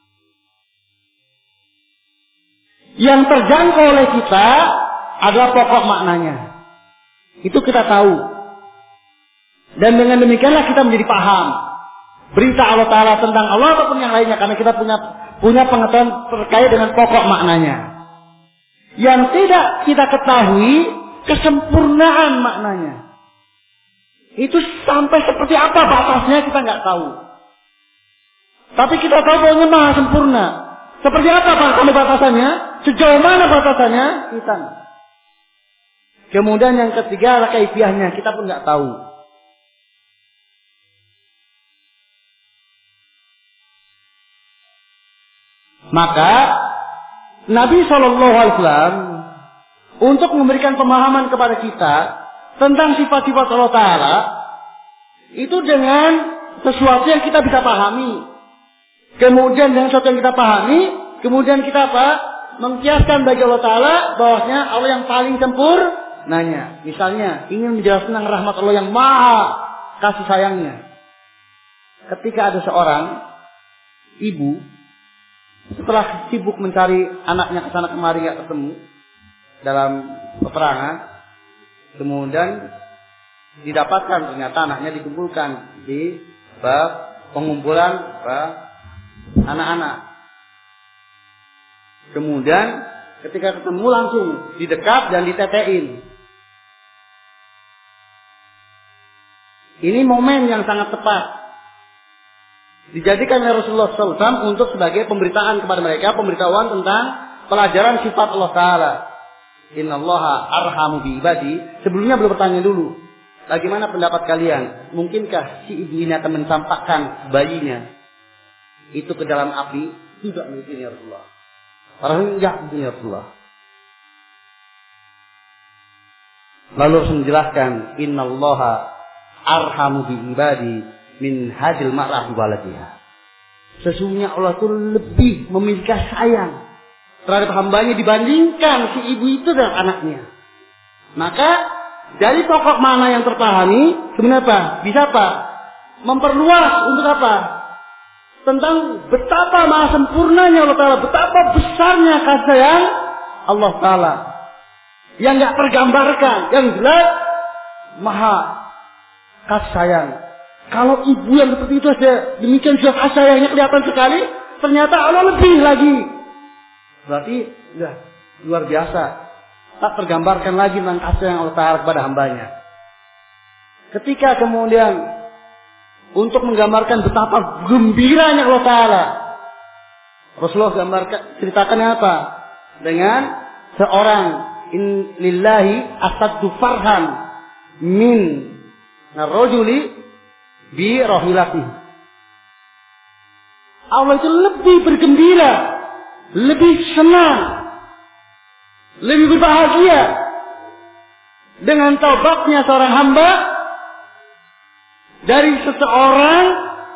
[SPEAKER 2] Yang terjangkau oleh kita adalah pokok maknanya. Itu kita tahu. Dan dengan demikianlah kita menjadi paham berita Allah Ta'ala tentang Allah ataupun yang lainnya. Karena kita punya pengetahuan terkait dengan pokok maknanya. Yang tidak kita ketahui kesempurnaan maknanya. Itu sampai seperti apa batasnya kita nggak tahu. Tapi kita tahu bahwa maha sempurna. Seperti apa batasannya? Sejauh mana batasannya? Kita. Kemudian yang ketiga adalah kaifiyahnya. Kita pun nggak tahu. Maka Nabi SAW untuk memberikan pemahaman kepada kita tentang sifat-sifat Allah Ta'ala itu dengan sesuatu yang kita bisa pahami. Kemudian dengan sesuatu yang kita pahami, kemudian kita apa? Mengkiaskan bagi Allah Ta'ala bahwasanya Allah yang paling sempurnanya. Misalnya ingin menjelaskan tentang rahmat Allah yang maha kasih sayangnya. Ketika ada seorang ibu setelah sibuk mencari anaknya kesana kemari nggak ketemu dalam peperangan, kemudian didapatkan ternyata anaknya dikumpulkan di pengumpulan anak-anak. Kemudian ketika ketemu langsung didekat dan ditetein. Ini momen yang sangat tepat. Dijadikan oleh Rasulullah SAW untuk sebagai pemberitaan kepada mereka, pemberitahuan tentang pelajaran sifat Allah Ta'ala. Innallaha arhamu bi ibadi. Sebelumnya belum bertanya dulu. Bagaimana pendapat kalian? Mungkinkah si ibu ini akan mencampakkan bayinya itu ke dalam api? Tidak mungkin ya Rasulullah. Enggak mungkin ya Rasulullah. Lalu Rasul menjelaskan, Innallaha arhamu bi ibadi min hadil mar'ah waladiha. Sesungguhnya Allah itu lebih memiliki sayang terhadap hambanya dibandingkan si ibu itu dan anaknya. Maka dari pokok mana yang terpahami sebenarnya apa? Bisa apa? Memperluas untuk apa? Tentang betapa maha sempurnanya Allah Ta'ala, betapa besarnya kasih sayang Allah Ta'ala yang gak tergambarkan, yang jelas maha kasih sayang. Kalau ibu yang seperti itu saja demikian sudah kasih sayangnya kelihatan sekali, ternyata Allah lebih lagi. Berarti sudah luar biasa. Tak tergambarkan lagi tentang kasih sayang Allah Ta'ala kepada hambanya. Ketika kemudian untuk menggambarkan betapa gembiranya Allah Ta'ala, Rasulullah ceritakan apa? Dengan seorang lillahi asaddu farhan min narrojuli bi rohilatihi. Allah itu lebih bergembira, lebih senang, lebih berbahagia dengan taubatnya seorang hamba dari seseorang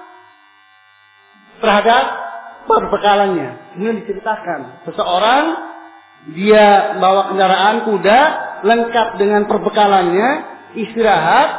[SPEAKER 2] terhadap perbekalannya. Kemudian diceritakan seseorang dia bawa kendaraan kuda lengkap dengan perbekalannya, istirahat,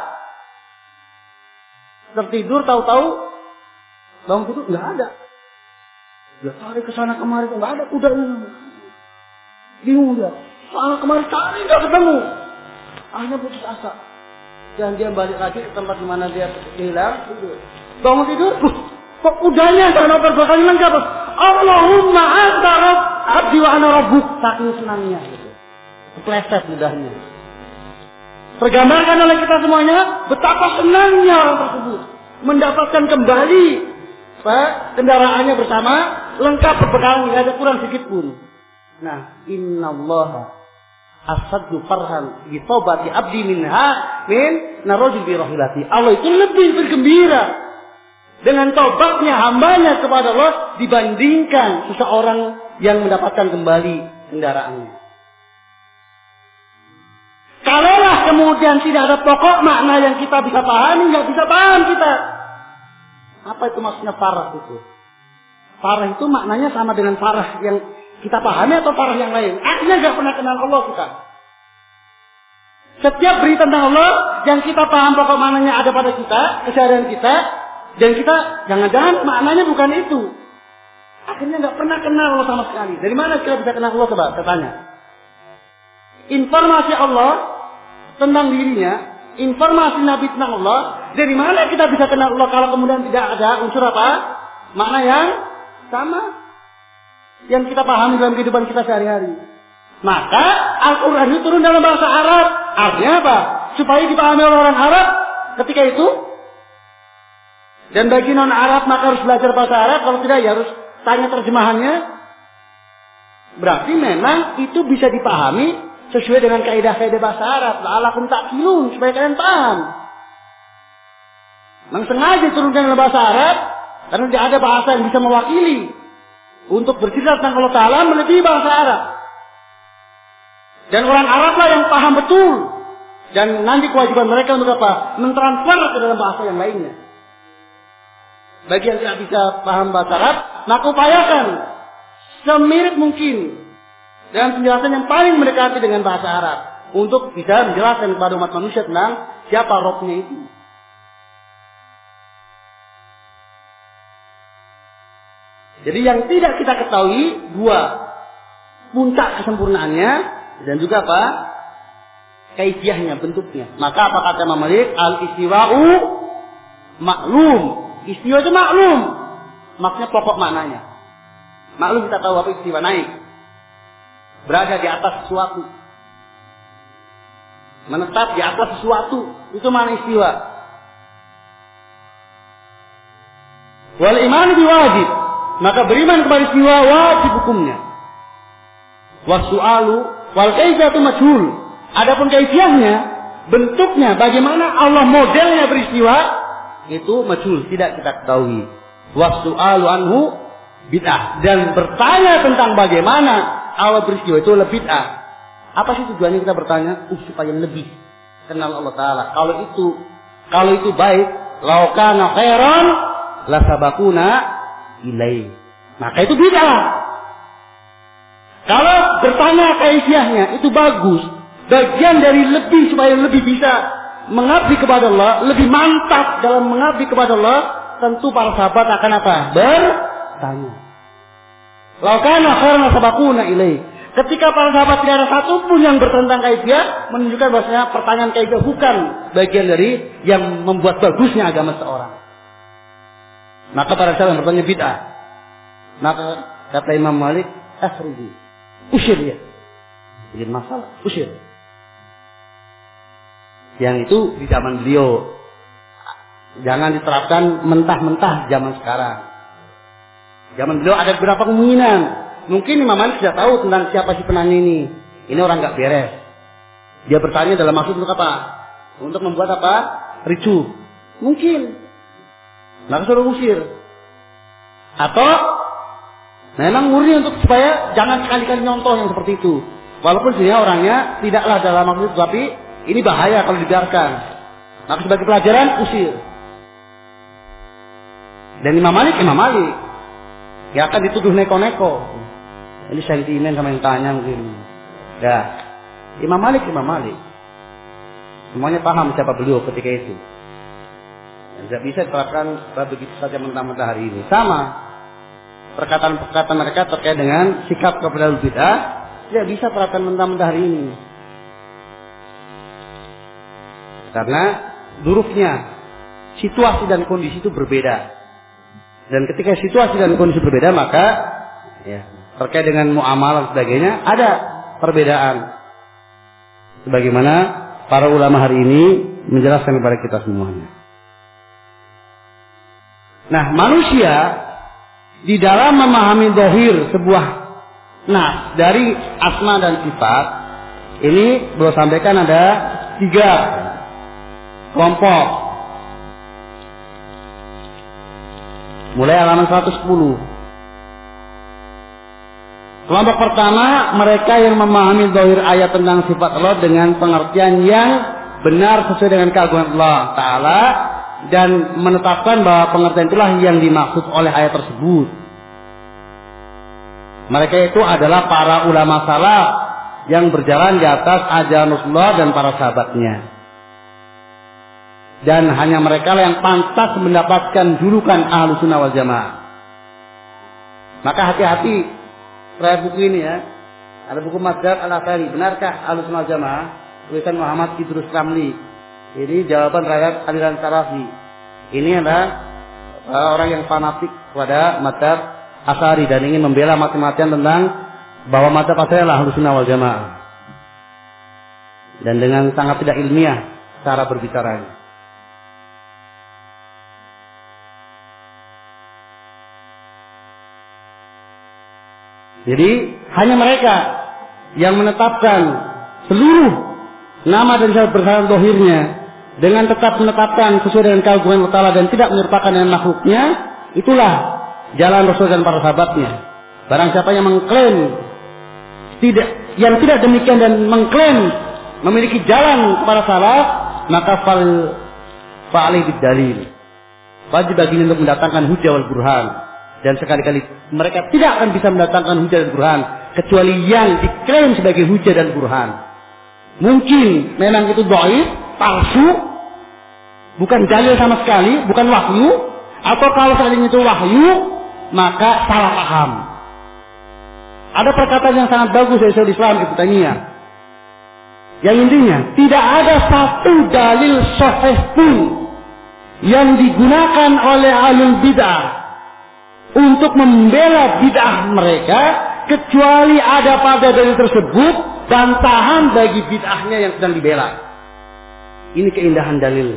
[SPEAKER 2] tertidur, tahu-tahu bangun tidur nggak ada. Dia cari ke sana kemari nggak ada kudanya. Bingung dia. Sana kemari cari nggak ketemu. Akhirnya putus asa. Dan dia balik lagi ke tempat di mana dia hilang. Bangun tidur, kok kudanya sama perbekalan lengkap. Allahumma anta rabb abdi wa ana rabbuk. Saking senangnya gitu. Kepleset mudahnya. Tergambarkan oleh kita semuanya betapa senangnya orang tersebut mendapatkan kembali kendaraannya bersama lengkap perbekalan, tidak ada kurang sedikit pun. Nah, innallaha asaddu farhan bi taubati abdi min narajul bi rahilati. Allah itu lebih bergembira dengan taubatnya hambanya kepada Allah dibandingkan seseorang yang mendapatkan kembali kendaraannya. Kalaulah kemudian tidak ada pokok makna yang kita bisa pahami, nggak bisa paham kita. Apa itu maksudnya farah itu? Farah itu maknanya sama dengan farah yang kita pahami atau farah yang lain? Artinya nggak pernah kenal Allah kita. Setiap berita tentang Allah yang kita paham pokok maknanya ada pada kita, keseharian kita, dan kita jangan-jangan maknanya bukan itu. Akhirnya nggak pernah kenal Allah sama sekali. Dari mana kita bisa kenal Allah coba? Saya tanya. Informasi Allah tentang dirinya, informasi Nabi tentang Allah, dari mana kita bisa kenal Allah kalau kemudian tidak ada unsur apa? Makna yang sama yang kita pahami dalam kehidupan kita sehari-hari. Maka Al-Quran itu turun dalam bahasa Arab. Artinya apa? Supaya dipahami oleh orang Arab ketika itu. Dan bagi non-Arab maka harus belajar bahasa Arab. Kalau tidak ya harus tanya terjemahannya. Berarti memang itu bisa dipahami sesuai dengan kaidah-kaidah bahasa Arab. La'alakum ta'qilun, supaya kalian paham. Memang sengaja turunkan dalam bahasa Arab karena tidak ada bahasa yang bisa mewakili untuk bercerita tentang Allah Ta'ala melebihi bahasa Arab. Dan orang Arab lah yang paham betul. Dan nanti kewajiban mereka untuk apa? Mentransfer ke dalam bahasa yang lainnya. Bagi yang tidak bisa paham bahasa Arab, maka upayakan semirip mungkin dengan penjelasan yang paling mendekati dengan bahasa Arab untuk bisa menjelaskan kepada umat manusia tentang siapa Rabbnya itu. Jadi yang tidak kita ketahui dua, puncak kesempurnaannya dan juga apa? Kaifiyahnya, bentuknya. Maka apa kata Imam Malik? Al-istiwa'u maklum. Istiwa itu maklum. Maksudnya pokok maknanya. Maklum kita tahu apa istiwa, naik. Berada di atas sesuatu. Menetap di atas sesuatu. Itu makna istiwa. Wal iman biwajib. Maka beriman kepada istiwa wajib hukumnya. Wasu'alu Wal kaifiyatu majhul. Adapun kaifiyahnya, bentuknya, bagaimana Allah modelnya peristiwa, itu majhul, tidak kita ketahui. Wasu'alu anhu bid'ah. Dan bertanya tentang bagaimana awal peristiwa itu lebih bid'ah. Apa sih tujuannya kita bertanya? Supaya lebih kenal Allah Ta'ala. Kalau itu baik, lau kana khairan lasabakuna ilaih. Maka itu bid'ah. Kalau bertanya kaifiyahnya itu bagus, bagian dari lebih supaya lebih bisa mengabdi kepada Allah, lebih mantap dalam mengabdi kepada Allah, tentu para sahabat akan apa? Bertanya. Lau kana khairan lasabakuna ilaih. Ketika para sahabat tidak ada satu pun yang bertentang kaifiyah, menunjukkan bahwasanya pertanyaan kaifiyah bukan bagian dari yang membuat bagusnya agama seorang. Maka para sahabat bertanya bid'ah. Maka kata Imam Malik, akhriju, usir dia. Bikin masalah, usir. Yang itu di zaman beliau. Jangan diterapkan mentah-mentah zaman sekarang. Zaman beliau ada beberapa kemungkinan. Mungkin Imam Malik sudah tahu tentang siapa si penanya ini. Ini orang nggak beres. Dia bertanya dalam maksud untuk apa? Untuk membuat apa? Ricuh. Mungkin. Maka suruh usir. Atau memang murni untuk supaya jangan sekali-kali nyontoh yang seperti itu. Walaupun sebenarnya orangnya tidaklah dalam maksud, tapi ini bahaya kalau dibiarkan. Maka sebagai pelajaran usir. Dan Imam Malik. Ya akan dituduh neko-neko. Ini sentimen sama yang tanya mungkin. Ya, Imam Malik. Semuanya paham siapa beliau ketika itu. Dan tidak bisa diterapkan begitu saja mentah-mentah hari ini. Sama. Perkataan-perkataan mereka terkait dengan sikap kepada bid'ah tidak bisa terapkan mentah-mentah hari ini. Karena durufnya situasi dan kondisi itu berbeda. Dan ketika situasi dan kondisi berbeda, maka ya, terkait dengan muamalah dan sebagainya ada perbedaan. Sebagaimana para ulama hari ini menjelaskan kepada kita semuanya. Nah, manusia di dalam memahami zahir sebuah dari asma dan sifat ini belum sampaikan ada 3 kelompok. Mulai halaman 110. Kelompok pertama, mereka yang memahami zahir ayat tentang sifat Allah dengan pengertian yang benar sesuai dengan keagungan Allah Ta'ala dan menetapkan bahwa pengertian itulah yang dimaksud oleh ayat tersebut. Mereka itu adalah para ulama salaf yang berjalan di atas ajaran Rasulullah dan para sahabatnya. Dan hanya mereka yang pantas mendapatkan julukan Ahlus Sunnah wal Jamaah. Maka hati-hati terhadap buku ini ya. Ada buku Mazhab Al-Athari, benarkah Ahlus Sunnah wal Jamaah? Tulisan Muhammad Idrus Ramli. Ini jawaban terhadap aliran Salafi. Ini adalah orang yang fanatik kepada mazhab Asy'ari dan ingin membela mati-matian tentang bahwa mazhab Asy'ari adalah Ahlus Sunnah wal Jamaah. Dan dengan sangat tidak ilmiah cara berbicaranya. Jadi hanya mereka yang menetapkan seluruh nama dan sifat bersifat zahirnya dengan tetap menetapkan sesuai dengan keagungan Allah Ta'ala dan tidak menyerupakan dengan makhluknya, itulah jalan Rasul dan para sahabatnya. Barang siapa yang mengklaim yang tidak demikian dan mengklaim memiliki jalan kepada salaf, maka fa'alih bid-dalil. Wajib baginya untuk mendatangkan hujjah wal burhan. Dan sekali-kali mereka tidak akan bisa mendatangkan hujjah dan burhan kecuali yang diklaim sebagai hujjah dan burhan. Mungkin memang itu dhaif, palsu, bukan dalil sama sekali, bukan wahyu, atau kalau seandainya itu wahyu, maka salah paham. Ada perkataan yang sangat bagus dari Syekhul Islam Ibnu Taimiyah. Yang intinya, tidak ada satu dalil sahih pun yang digunakan oleh ahlul bid'ah untuk membela bid'ah mereka, kecuali ada pada dalil tersebut bantahan bagi bid'ahnya yang sedang dibela. Ini keindahan dalil.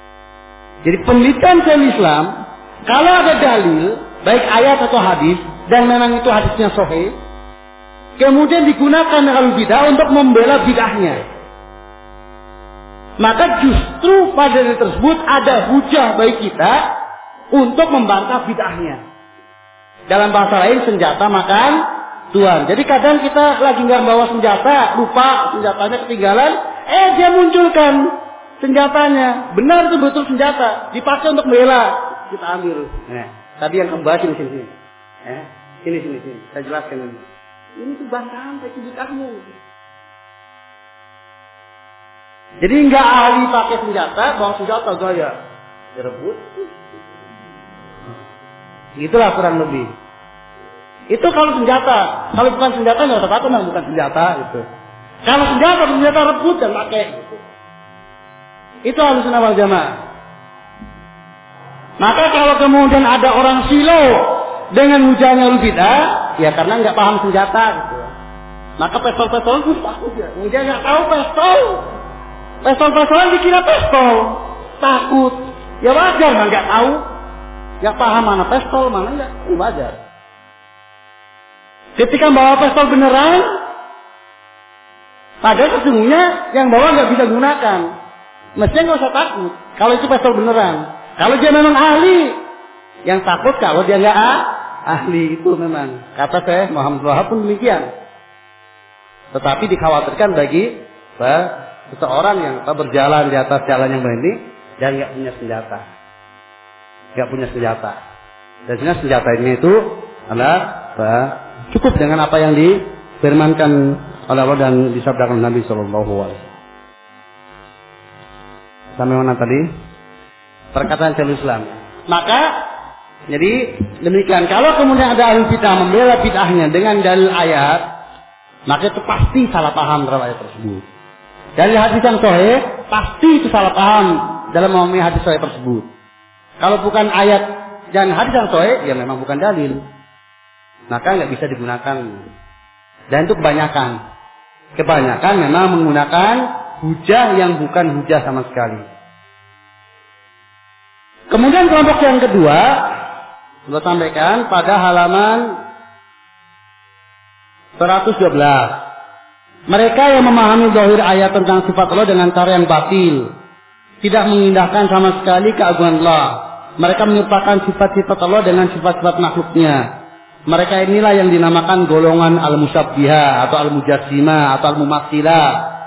[SPEAKER 2] Jadi penelitian Syekhul Islam, kalau ada dalil, baik ayat atau hadis, dan memang itu hadisnya sahih, kemudian digunakan ahlul bidah untuk membela bid'ahnya, maka justru pada dalil tersebut ada hujah bagi kita untuk membantah bid'ahnya. Dalam bahasa lain, senjata makan tuan. Jadi kadang kita lagi nggak bawa senjata, lupa senjatanya ketinggalan, dia munculkan senjatanya. Benar itu betul senjata, dipakai untuk membela, kita ambil. Tadi yang kembali sini. Sini. Saya jelaskan ini. Ini tuh bantahan bagi bid'ahmu. Jadi nggak ahli pakai senjata, bawa senjata gaya direbut. Itulah kurang lebih. Itu kalau senjata. Kalau bukan senjata nggak usah takut, bukan senjata itu. Kalau senjata rebut dan pakai. Gitu. Itu Ahlussunnah wal Jamaah. Maka kalau kemudian ada orang silo dengan hujahnya bidah, ya karena nggak paham senjata gitu. Maka pistol-pistol itu takut ya. Dia nggak tahu pistol. Pistol-pistolan dikira pistol. Takut. Ya wajar nggak tahu. Nggak paham mana pistol, mana enggak. Wajar. Ketika bawa pistol beneran, padahal sesungguhnya yang bawa nggak bisa gunakan. Mestinya nggak usah takut. Kalau itu pistol beneran. Kalau dia memang ahli, yang takut kalau dia nggak ahli itu memang. Kata saya Muhammad Wahab pun demikian. Tetapi dikhawatirkan bagi seseorang yang berjalan di atas jalan yang ini dan nggak punya senjata. Dan sebenarnya senjata ini itu adalah cukup dengan apa yang difirmankan oleh Allah dan disabdakan Nabi Sallallahu Alaihi Wasallam. Sampai mana tadi? Perkataan Syekhul Islam. Maka jadi demikian. Kalau kemudian ada ahli bidah membela bid'ahnya dengan dalil ayat, maka itu pasti salah paham terhadap ayat tersebut. Dari hadis yang sahih, pasti itu salah paham dalam memahami hadis sahih tersebut. Kalau bukan ayat dan hadis yang sahih, ya memang bukan dalil. Maka nggak bisa digunakan. Dan itu kebanyakan. Kebanyakan memang menggunakan hujah yang bukan hujah sama sekali. Kemudian kelompok yang kedua, saya sampaikan pada halaman 112. Mereka yang memahami zahir ayat tentang sifat Allah dengan cara yang batil, tidak mengindahkan sama sekali keagungan Allah. Mereka menyerupakan sifat-sifat Allah dengan sifat-sifat makhluknya. Mereka inilah yang dinamakan golongan al-musyabbihah atau al-mujassimah atau al-mumatsilah.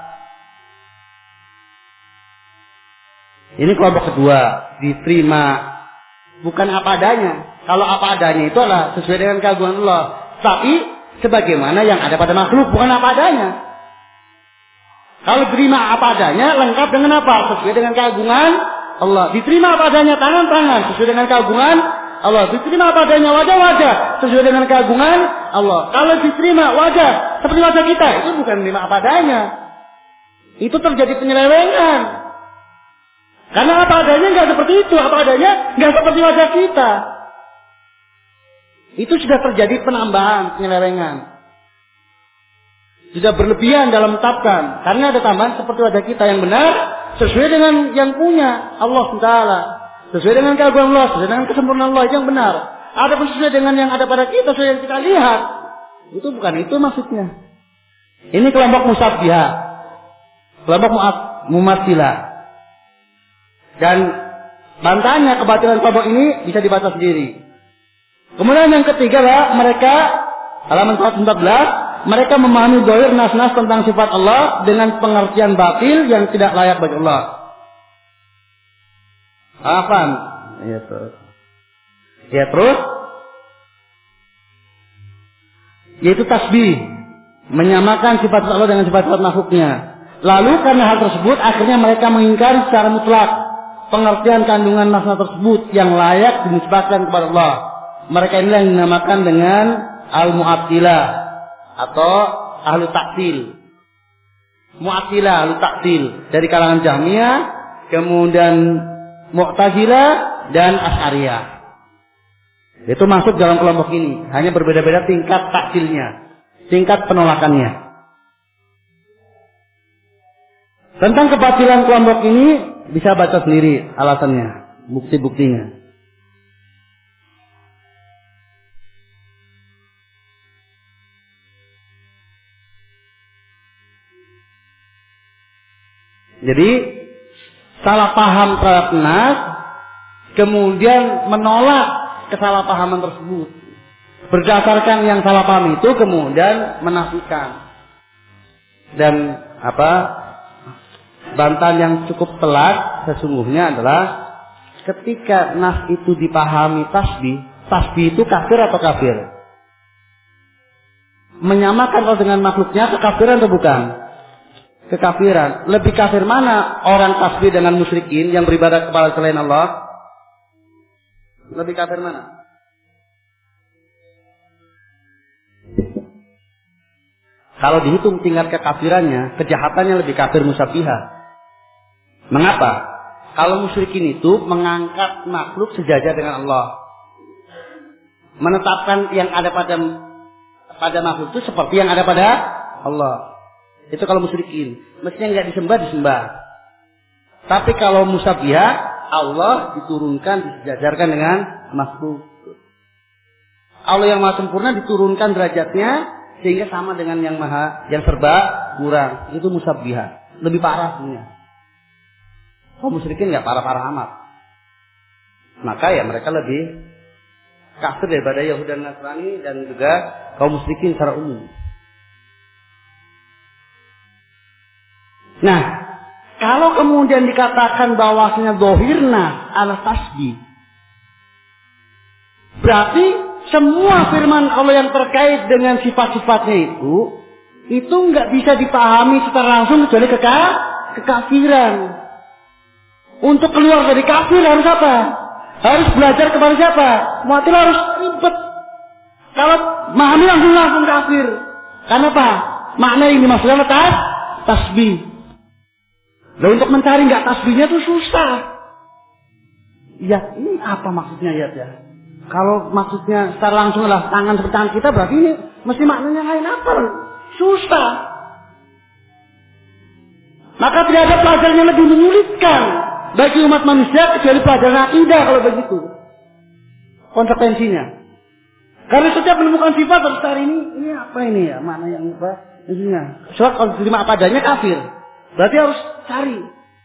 [SPEAKER 2] Ini kelompok kedua, diterima bukan apa adanya. Kalau apa adanya itu adalah sesuai dengan keagungan Allah, tapi sebagaimana yang ada pada makhluk, bukan apa adanya. Kalau diterima apa adanya, lengkap dengan apa? Sesuai dengan keagungan Allah. Diterima apa adanya, tangan-tangan, sesuai dengan keagungan Allah. Diterima apa adanya, wajah-wajah, sesuai dengan keagungan Allah. Kalau diterima wajah, seperti wajah kita, itu bukan menerima apa adanya. Itu terjadi penyelewengan. Karena apa adanya nggak seperti itu, apa adanya nggak seperti wajah kita. Itu sudah terjadi penambahan, penyelewengan. Sudah berlebihan dalam menetapkan. Karena ada tambahan seperti wajah kita yang benar, sesuai dengan yang punya Allah Taala, sesuai dengan keagungan Allah, sesuai dengan kesempurnaan Allah yang benar. Ada pun sesuai dengan yang ada pada kita, sesuai yang kita lihat. Itu bukan itu maksudnya. Ini kelompok musyabbihah, kelompok mumatsilah. Dan bantahannya kebatilan kelompok ini bisa dibaca sendiri. Kemudian yang ketiga lah mereka halaman 114. Mereka memahami zahir nas-nas tentang sifat Allah dengan pengertian batil yang tidak layak bagi Allah. Paham? Ya terus. Ya terus. Yaitu tasbih, menyamakan sifat Allah dengan sifat-sifat makhluknya. Lalu karena hal tersebut akhirnya mereka mengingkari secara mutlak pengertian kandungan nas-nas tersebut yang layak dinisbahkan kepada Allah. Mereka inilah yang dinamakan dengan al-mu'attilah atau ahlu taktil. Mu'attilah, ahlu taktil dari kalangan Jahmiyah, kemudian Mu'tazilah dan Asy'ariyah. Itu masuk dalam kelompok ini. Hanya berbeda-beda tingkat taktilnya, tingkat penolakannya. Tentang kebatilan kelompok ini bisa baca sendiri alasannya, bukti-buktinya. Jadi salah paham terhadap nas, kemudian menolak kesalahpahaman tersebut. Berdasarkan yang salah paham itu kemudian menafikan. Dan bantahan yang cukup telak sesungguhnya adalah ketika nas itu dipahami tasbih itu kafir atau kafir? Menyamakan Allah dengan makhluknya kekafiran atau bukan? Kekafiran. Lebih kafir mana orang tasbih dengan musyrikin yang beribadah kepada selain Allah? Lebih kafir mana? Kalau dihitung tingkat kekafirannya, kejahatannya lebih kafir musabbihah. Mengapa? Kalau musyrikin itu mengangkat makhluk sejajar dengan Allah. Menetapkan yang ada pada makhluk itu seperti yang ada pada Allah. Itu kalau musyrikin. Mestinya nggak disembah. Tapi kalau musabbihah, Allah diturunkan, disejajarkan dengan makhluk. Allah yang maha sempurna diturunkan derajatnya sehingga sama dengan yang serba kurang. Itu musabbihah. Lebih parah sebenarnya. Musyrikin nggak parah-parah amat. Maka ya mereka lebih kafir daripada Yahudi dan Nasrani dan juga kaum musyrikin secara umum. Nah, kalau kemudian dikatakan bahwasanya dohirna ala tasbih, berarti semua firman Allah yang terkait dengan sifat-sifatnya itu nggak bisa dipahami secara langsung kecuali kekafiran. Untuk keluar dari kafir harus apa? Harus belajar kepada siapa? Mu'tazilah harus ribet. Kalau memahami langsung kafir. Karena apa? Makna yang dimaksudkan tasbih. Dan untuk mencari nggak tasbihnya itu susah. Ya ini apa maksudnya ya? Kalau maksudnya secara langsung adalah tangan seperti tangan kita, berarti ini mesti maknanya lain apa? Susah. Maka tidak ada pelajaran yang lebih menyulitkan bagi umat manusia kecuali pelajaran akidah kalau begitu. Konsekuensinya. Karena setiap menemukan sifat harus cari ini apa ini ya? Mana yang apa? Intinya. Soal kalau diterima apa adanya kafir. Berarti harus cari.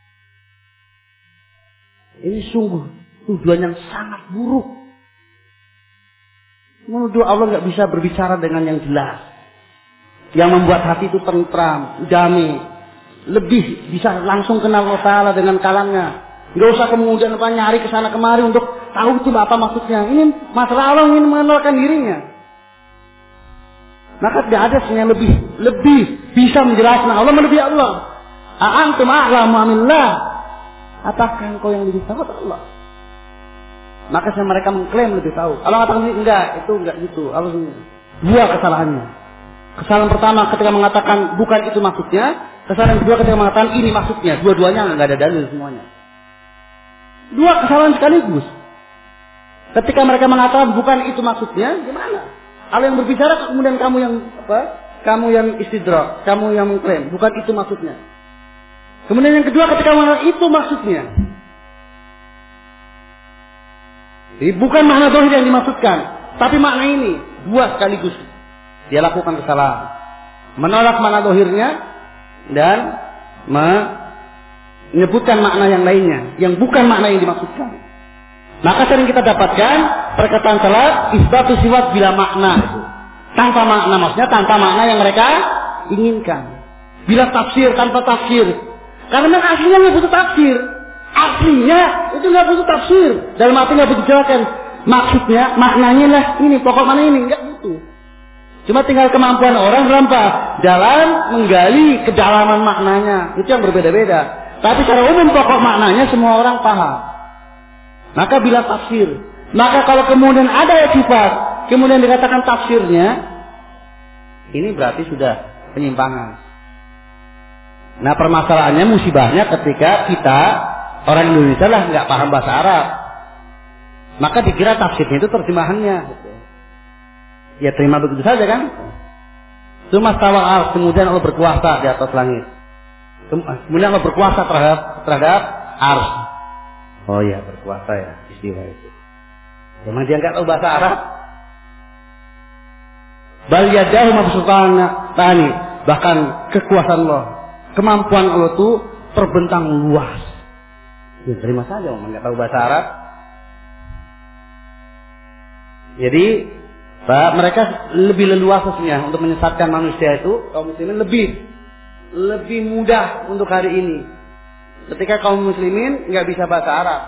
[SPEAKER 2] Ini sungguh tujuan yang sangat buruk. Menuduh Allah nggak bisa berbicara dengan yang jelas, yang membuat hati itu tentram, damai, lebih bisa langsung kenal Allah Taala dengan kalamnya. Nggak usah kemudian nyari kesana kemari untuk tahu itu apa maksudnya. Ini masalah Allah ingin mengenalkan dirinya. Maka tidak ada yang lebih bisa menjelaskan Allah melebihi Allah. A'antum a'lamu amillah. Apakah engkau yang lebih tahu atau Allah? Maka mereka mengklaim lebih tahu. Allah mengatakan enggak gitu. Allah dua kesalahannya. Kesalahan pertama ketika mengatakan bukan itu maksudnya. Kesalahan kedua ketika mengatakan ini maksudnya. Dua-duanya enggak ada dalil semuanya. Dua kesalahan sekaligus. Ketika mereka mengatakan bukan itu maksudnya, gimana? Allah yang berbicara kemudian kamu yang Kamu yang istidrak, kamu yang mengklaim bukan itu maksudnya. Kemudian yang kedua ketika mengatakan itu maksudnya. Jadi bukan makna dohir yang dimaksudkan, tapi makna ini dua sekaligus. Dia lakukan kesalahan, menolak makna dohirnya dan menyebutkan makna yang lainnya, yang bukan makna yang dimaksudkan. Maka sering kita dapatkan perkataan salat isbatu sifat bila makna, tanpa makna, maksudnya tanpa makna yang mereka inginkan. Bila tafsir tanpa tafsir, karena aslinya nggak butuh tafsir. Aslinya itu nggak butuh tafsir. Dalam arti nggak butuh jelaskan. Maksudnya, maknanya lah ini, pokok mana ini, nggak butuh. Cuma tinggal kemampuan orang dalam menggali kedalaman maknanya. Itu yang berbeda-beda. Tapi secara umum pokok maknanya semua orang paham. Maka bila tafsir, maka kalau kemudian ada sifat, kemudian dikatakan tafsirnya, ini berarti sudah penyimpangan. Nah permasalahannya, musibahnya ketika kita orang Indonesia lah nggak paham bahasa Arab, maka dikira tafsirnya itu terjemahannya. Ya terima begitu saja kan. Cuma stawa kemudian Allah berkuasa di atas langit. Kemudian Allah berkuasa terhadap ars. Oh ya berkuasa ya istilah itu. Memang dia nggak tahu bahasa Arab. Bal yadahu mabsuutani, bahkan kekuasaan Allah, kemampuan Allah itu
[SPEAKER 1] terbentang luas. Ya, terima saja orang nggak tahu bahasa Arab. Jadi mereka lebih leluasa sebenarnya untuk menyesatkan manusia itu, kaum muslimin lebih mudah untuk hari ini. Ketika kaum muslimin nggak bisa bahasa Arab.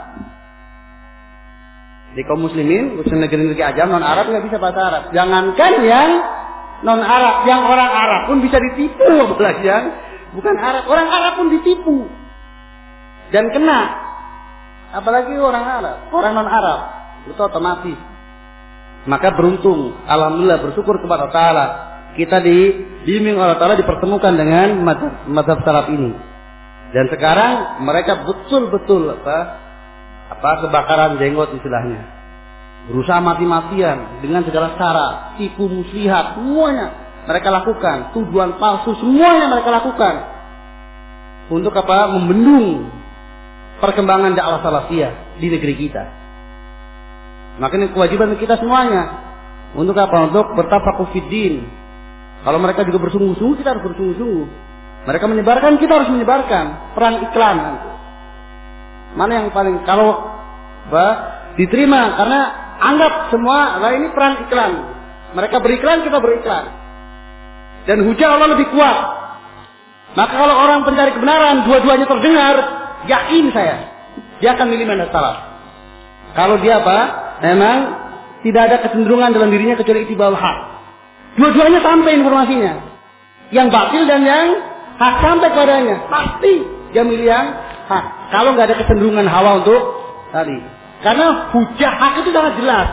[SPEAKER 1] Di kaum muslimin, khususnya negeri-negeri ajam non Arab nggak bisa bahasa Arab. Jangankan yang non Arab, yang orang Arab pun bisa ditipu, apalagi yang bukan Arab. Orang Arab pun ditipu dan kena. Apalagi orang Arab, orang non Arab itu otomatis. Maka beruntung, alhamdulillah, bersyukur kepada Ta'ala, kita dibimbing oleh Ta'ala, dipertemukan dengan mazhab salaf ini. Dan sekarang mereka betul-betul kebakaran jenggot istilahnya, berusaha mati-matian dengan segala cara, tipu muslihat, semuanya mereka lakukan, tujuan palsu semuanya mereka lakukan untuk membendung perkembangan dakwah salafiyah di negeri kita. Makanya kewajiban kita semuanya untuk Untuk bertafakuh fiddin. Kalau mereka juga bersungguh-sungguh, kita harus bersungguh-sungguh. Mereka menyebarkan, kita harus menyebarkan. Perang iklan. Mana yang paling kalau diterima, karena anggap semua ini perang iklan. Mereka beriklan, kita beriklan. Dan hujah Allah lebih kuat. Maka kalau orang pencari kebenaran dua-duanya terdengar, yakin saya dia akan milih manhaj salaf. Kalau dia memang tidak ada kecenderungan dalam dirinya kecuali ittiba'ul haq. Dua-duanya sampai informasinya. Yang batil dan yang hak sampai padanya. Pasti dia milih yang hak. Kalau nggak ada kecenderungan hawa untuk tadi. Karena hujah hak itu sangat jelas.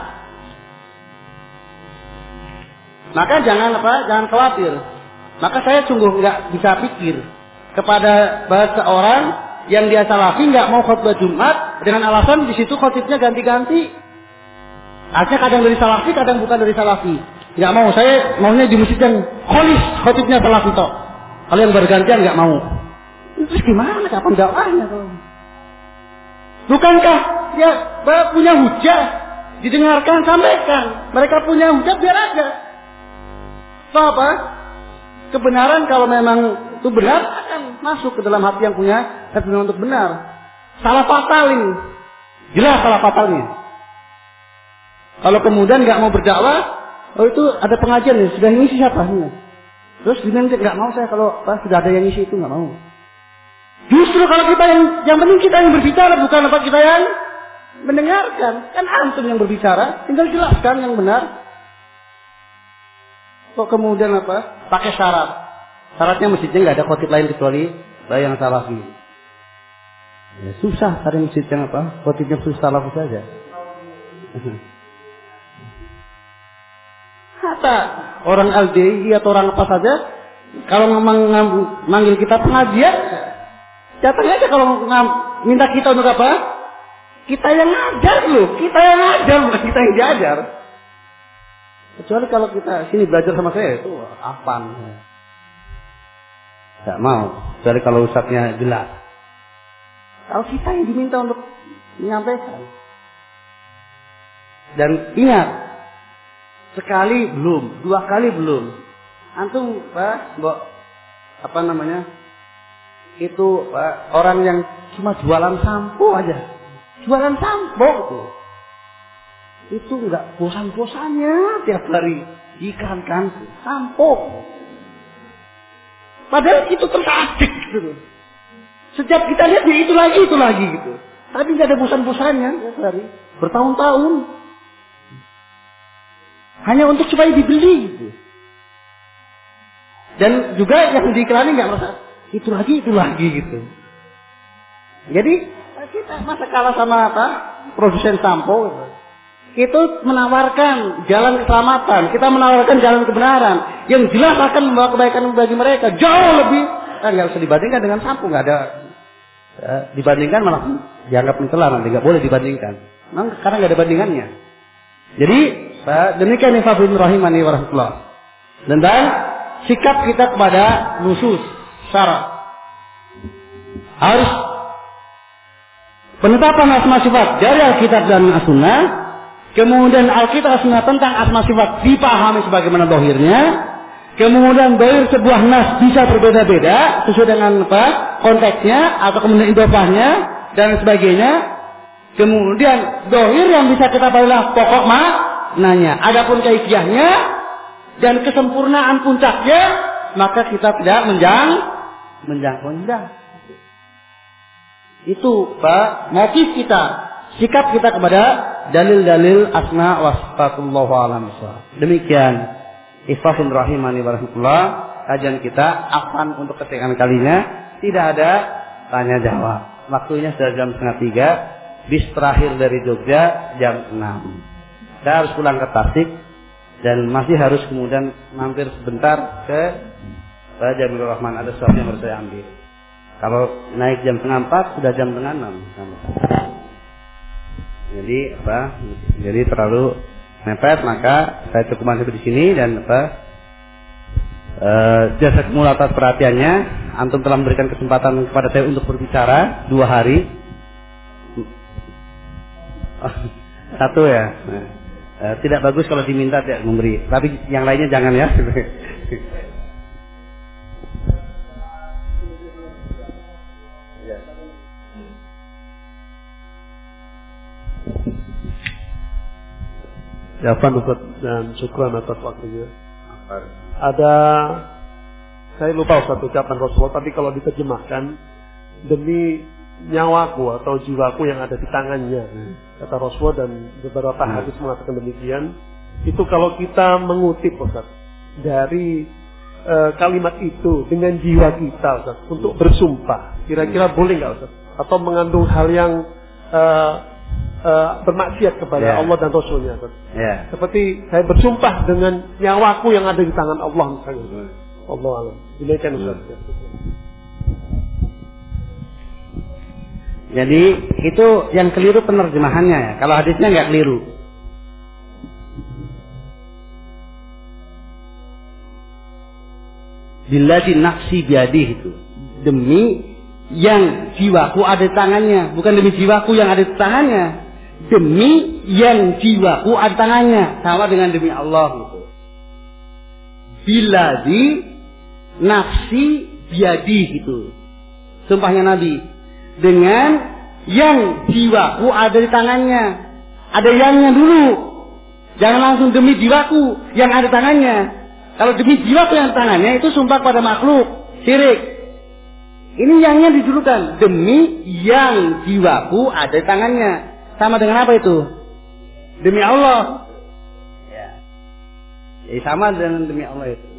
[SPEAKER 1] Maka jangan khawatir. Maka saya sungguh nggak bisa pikir kepada seorang yang dia salafi nggak mau khutbah Jumat dengan alasan di situ khotibnya ganti-ganti. Artinya kadang dari salafi, kadang bukan dari salafi. Nggak mau, saya maunya di masjid yang kholis khotibnya salafi toh. Kalau yang bergantian nggak mau. Terus gimana? Kapan dakwahnya? Bukankah dia punya hujah? Didengarkan, sampaikan. Mereka punya hujah, biar aja. Tahu apa? Kebenaran kalau memang itu benar akan masuk ke dalam hati yang punya kecenderungan untuk benar. Salah fatal ini, jelas salah fatalnya. Kalau kemudian nggak mau berdakwah, itu ada pengajian nih, sudah ngisi siapa? Terus bilang nggak mau saya kalau sudah ada yang ngisi itu nggak mau. Justru kalau kita yang penting kita yang berbicara, bukan kita yang mendengarkan. Kan antum yang berbicara, tinggal jelaskan yang benar. Kok kemudian pakai syarat? Syaratnya masjidnya nggak ada khotib lain kecuali yang salafi. Ya, susah cari masjid yang khotibnya khusus salafi saja. Kata orang LDI atau orang apa saja, kalau manggil kita pengajian, datang aja. Kalau minta kita untuk apa? Kita yang ngajar loh, kita yang ngajar, bukan kita yang diajar. Kecuali kalau kita sini belajar sama saya itu apaan? Gak mau. Kecuali kalau ustadznya jelas. Kalau kita yang diminta untuk menyampaikan. Dan ingat, sekali belum, dua kali belum. Antum itu orang yang cuma jualan sampo aja. Jualan sampo tuh. Itu enggak bosan-bosannya tiap hari ikan kan sampo. Padahal itu tertarik gitu. Setiap kita lihat ya itu lagi gitu. Tapi enggak ada bosan-bosannya tiap hari, bertahun-tahun. Hanya untuk supaya dibeli gitu. Dan juga yang diiklani enggak merasa itu lagi gitu. Jadi kita masa kalah sama produsen sampo gitu. Itu menawarkan jalan keselamatan, kita menawarkan jalan kebenaran yang jelas akan membawa kebaikan bagi mereka jauh lebih. Nggak usah dibandingkan dengan sampo, nggak ada dibandingkan malah dianggap mencela, nanti nggak boleh dibandingkan, karena nggak ada bandingannya. Jadi demikian Ifabun Rahimani warahmatullah. Dan sikap kita kepada nusus syarat harus penetapan asma sifat dari Alkitab dan As-Sunnah. Kemudian Alkitab As-Sunnah tentang asma sifat dipahami sebagaimana zahirnya.
[SPEAKER 2] Kemudian dohir sebuah nas bisa berbeda-beda sesuai dengan apa konteksnya atau kemudian idofahnya dan sebagainya. Kemudian dohir yang bisa kita bawalah pokok maknanya. Adapun kaifiyahnya dan kesempurnaan puncaknya maka kita tidak menjangkau. Itu Pak motif kita, sikap kita kepada dalil-dalil asma wa sifatullah alam. Demikian. Ikhwafun rahimani wa rahmatullah, kajian kita afan untuk kesekian kalinya, tidak ada tanya jawab. Waktunya sudah jam 2:30, bis terakhir dari Jogja jam 6. Saya harus pulang ke Tasik dan masih harus kemudian mampir sebentar ke Jamilur Rahman, ada sesuatu yang harus saya ambil. Kalau naik jam 3:30 sudah jam 5:30. Jadi terlalu mepet, maka saya cukup sampai di sini dan jazakumullah atas perhatiannya. Antum telah memberikan kesempatan kepada saya untuk berbicara 2 hari. 1 ya. Tidak bagus kalau diminta tidak memberi, tapi yang lainnya jangan ya.
[SPEAKER 3] Ya, Ustaz, dan syukran atas waktunya. Saya lupa Ustaz ucapan Rasulullah, tapi kalau diterjemahkan, demi nyawaku atau jiwaku yang ada di tangannya, kata Rasulullah, dan beberapa hadis mengatakan demikian. Itu kalau kita mengutip Ustaz dari kalimat itu dengan jiwa kita Ustaz untuk bersumpah, kira-kira boleh nggak Ustaz? Atau mengandung hal yang bermaksiat kepada Allah dan Rasulnya. Seperti saya bersumpah dengan nyawaku yang ada di tangan Allah misalnya. Allah alam. Demikian Ustaz.
[SPEAKER 2] Jadi itu yang keliru penerjemahannya ya. Kalau hadisnya nggak keliru. Billadzi nafsi biadih itu. Demi yang jiwaku ada di tangannya, bukan demi jiwaku yang ada di tangannya. Demi yang jiwaku ada di tangannya, sama dengan demi Allah gitu. Billadzi nafsi biadih gitu. Sumpahnya Nabi dengan yang jiwaku ada di tangannya. Ada yangnya dulu. Jangan langsung demi jiwaku yang ada di tangannya. Kalau demi jiwaku yang di tangannya itu sumpah pada makhluk, syirik. Ini yangnya didulukan, demi yang jiwaku ada di tangannya. Sama dengan apa itu? Demi Allah. Ya. Jadi sama dengan demi Allah itu.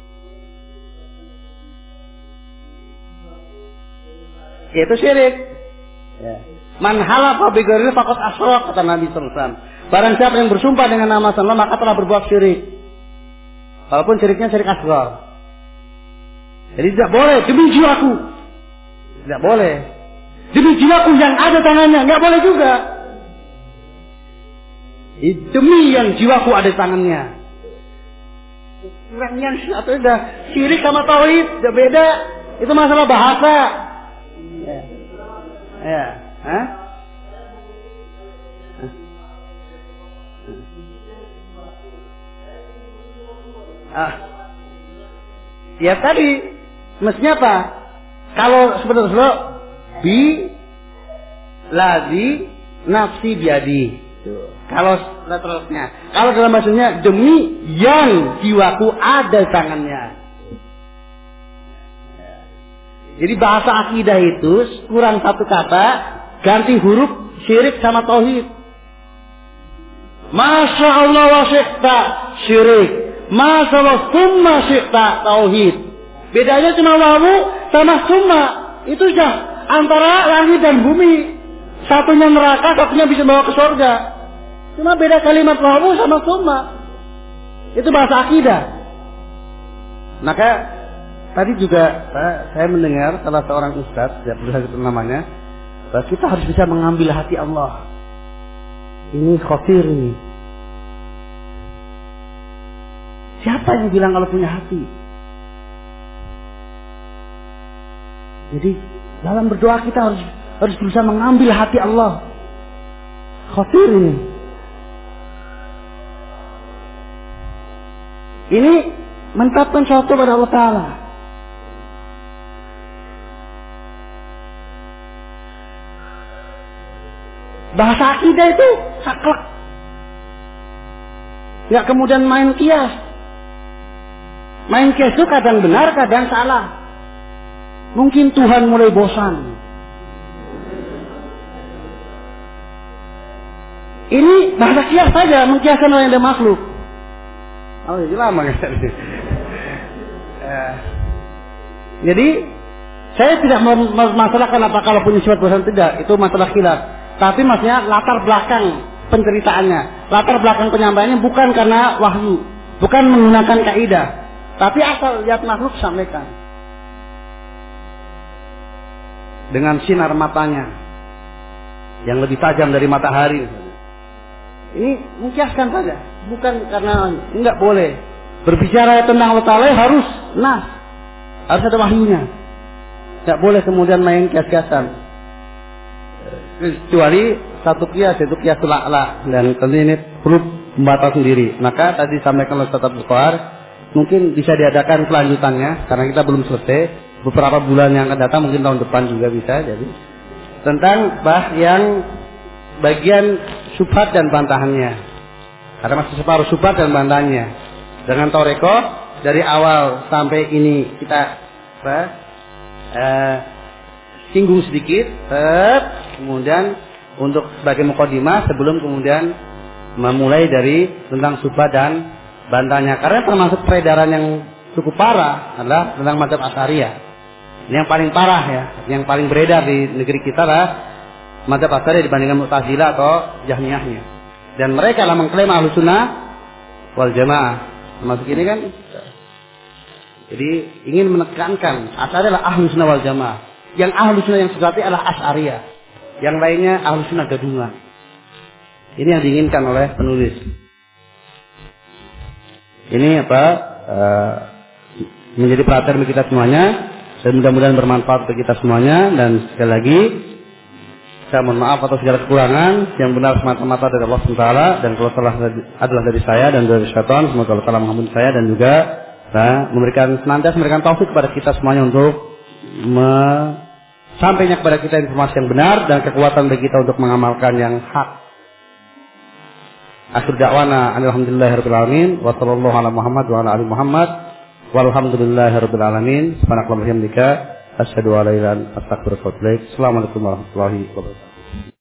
[SPEAKER 2] Itu syirik. Ya. Man halafa bi ghairi faqad asyrak, kata Nabi sallallahu alaihi wasallam. Barang siapa yang bersumpah dengan nama Allah maka telah berbuat syirik. Walaupun syiriknya syirik asghar. Jadi tidak boleh demi jiwaku. Tidak boleh. Demi jiwaku yang ada tangannya, enggak boleh juga. Demi yang jiwaku ada tangannya. Kurangnya atau udah syirik sama tauhid, udah beda. Itu masalah bahasa. Ya. Ya tadi mestinya apa? Kalau sebenarnya bi ladzi nafsi biadi. Kalau letternya, kalau dalam bahasanya demi yang jiwaku ada di tangannya. Jadi bahasa akidah itu kurang satu kata, ganti huruf syirik sama tauhid. Masya Allah wa syi'ta syirik, Masya Allah summa syi'ta tauhid. Bedanya cuma wawu sama summa. Itu sudah antara langit dan bumi. Satunya neraka, satunya bisa bawa ke surga. Cuma beda kalimat wawu sama summa. Itu bahasa akidah. Maka tadi juga saya mendengar salah seorang ustaz, tidak perlu saya sebut namanya, bahwa kita harus bisa mengambil hati Allah. Ini khatir ini. Siapa yang bilang kalau punya hati? Jadi dalam berdoa kita harus berusaha mengambil hati Allah. Khatir ini. Ini Mentapkan sesuatu pada Allah Ta'ala. Bahasa akidah itu saklek. Nggak kemudian main kias. Main kias itu kadang benar, kadang salah. Mungkin Tuhan mulai bosan. Ini bahasa kias saja, mengkiaskan orang yang ada makhluk.
[SPEAKER 1] Oh, ini lama kan?
[SPEAKER 2] Jadi saya tidak masalahkan apakah punya sifat bosan tidak, itu masalah khilaf. Tapi maksudnya latar belakang penceritaannya, latar belakang penyampaiannya bukan karena wahyu, bukan menggunakan kaidah, tapi asal lihat makhluk sampaikan
[SPEAKER 1] dengan sinar matanya yang lebih tajam dari matahari.
[SPEAKER 2] Ini mengkiaskan saja, bukan karena enggak boleh berbicara tentang Allah Ta'ala harus harus ada wahyunya. Enggak boleh kemudian main kias-kiasan. Kecuali satu kias, yaitu kias la'la, dan tentu ini perlu membatas sendiri. Maka tadi sampaikan oleh Ustaz Abdul Qahar, mungkin bisa diadakan kelanjutannya karena kita belum selesai. Beberapa bulan yang akan datang, mungkin tahun depan juga bisa. Jadi tentang yang bagian syubhat dan bantahannya. Karena masih separuh syubhat dan bantahannya. Dengan toreko dari awal sampai ini kita singgung sedikit, kemudian untuk sebagai mukadimah sebelum kemudian memulai dari tentang syubhat dan bantahnya. Karena termasuk peredaran yang cukup parah adalah tentang mazhab Asy'ariyah. Ini yang paling parah ya, yang paling beredar di negeri kita lah mazhab Asy'ariyah dibandingkan Mu'tazilah atau Jahmiyahnya. Dan mereka lah mengklaim Ahlussunnah wal Jamaah. Termasuk ini kan. Jadi ingin menekankan Asy'ariyah adalah Ahlussunnah wal Jamaah. Yang Ahlussunnah yang sejati adalah Asy'ariyah. Yang lainnya Ahlussunnah gadungan. Ini yang diinginkan oleh penulis. Ini menjadi perhatian bagi kita semuanya. Dan mudah-mudahan bermanfaat bagi kita semuanya. Dan sekali lagi saya mohon maaf atas segala kekurangan. Yang benar semata-mata dari Allah SWT. Dan kalau salah adalah dari saya dan dari syaitan. Semoga Allah Ta'ala mengampuni saya. Dan juga senantiasa memberikan taufik kepada kita semuanya untuk sampainya kepada kita informasi yang benar. Dan kekuatan bagi kita untuk mengamalkan yang hak. Akhir da'wana alhamdulillahirabbil alamin wa sallallahu ala Muhammad wa ala ali Muhammad walhamdulillahirabbil alamin. Subhanakallahumma wa bihamdika asyhadu an la ilaha illa anta astaghfiruka wa atubu ilaik. Assalamualaikum warahmatullahi wabarakatuh.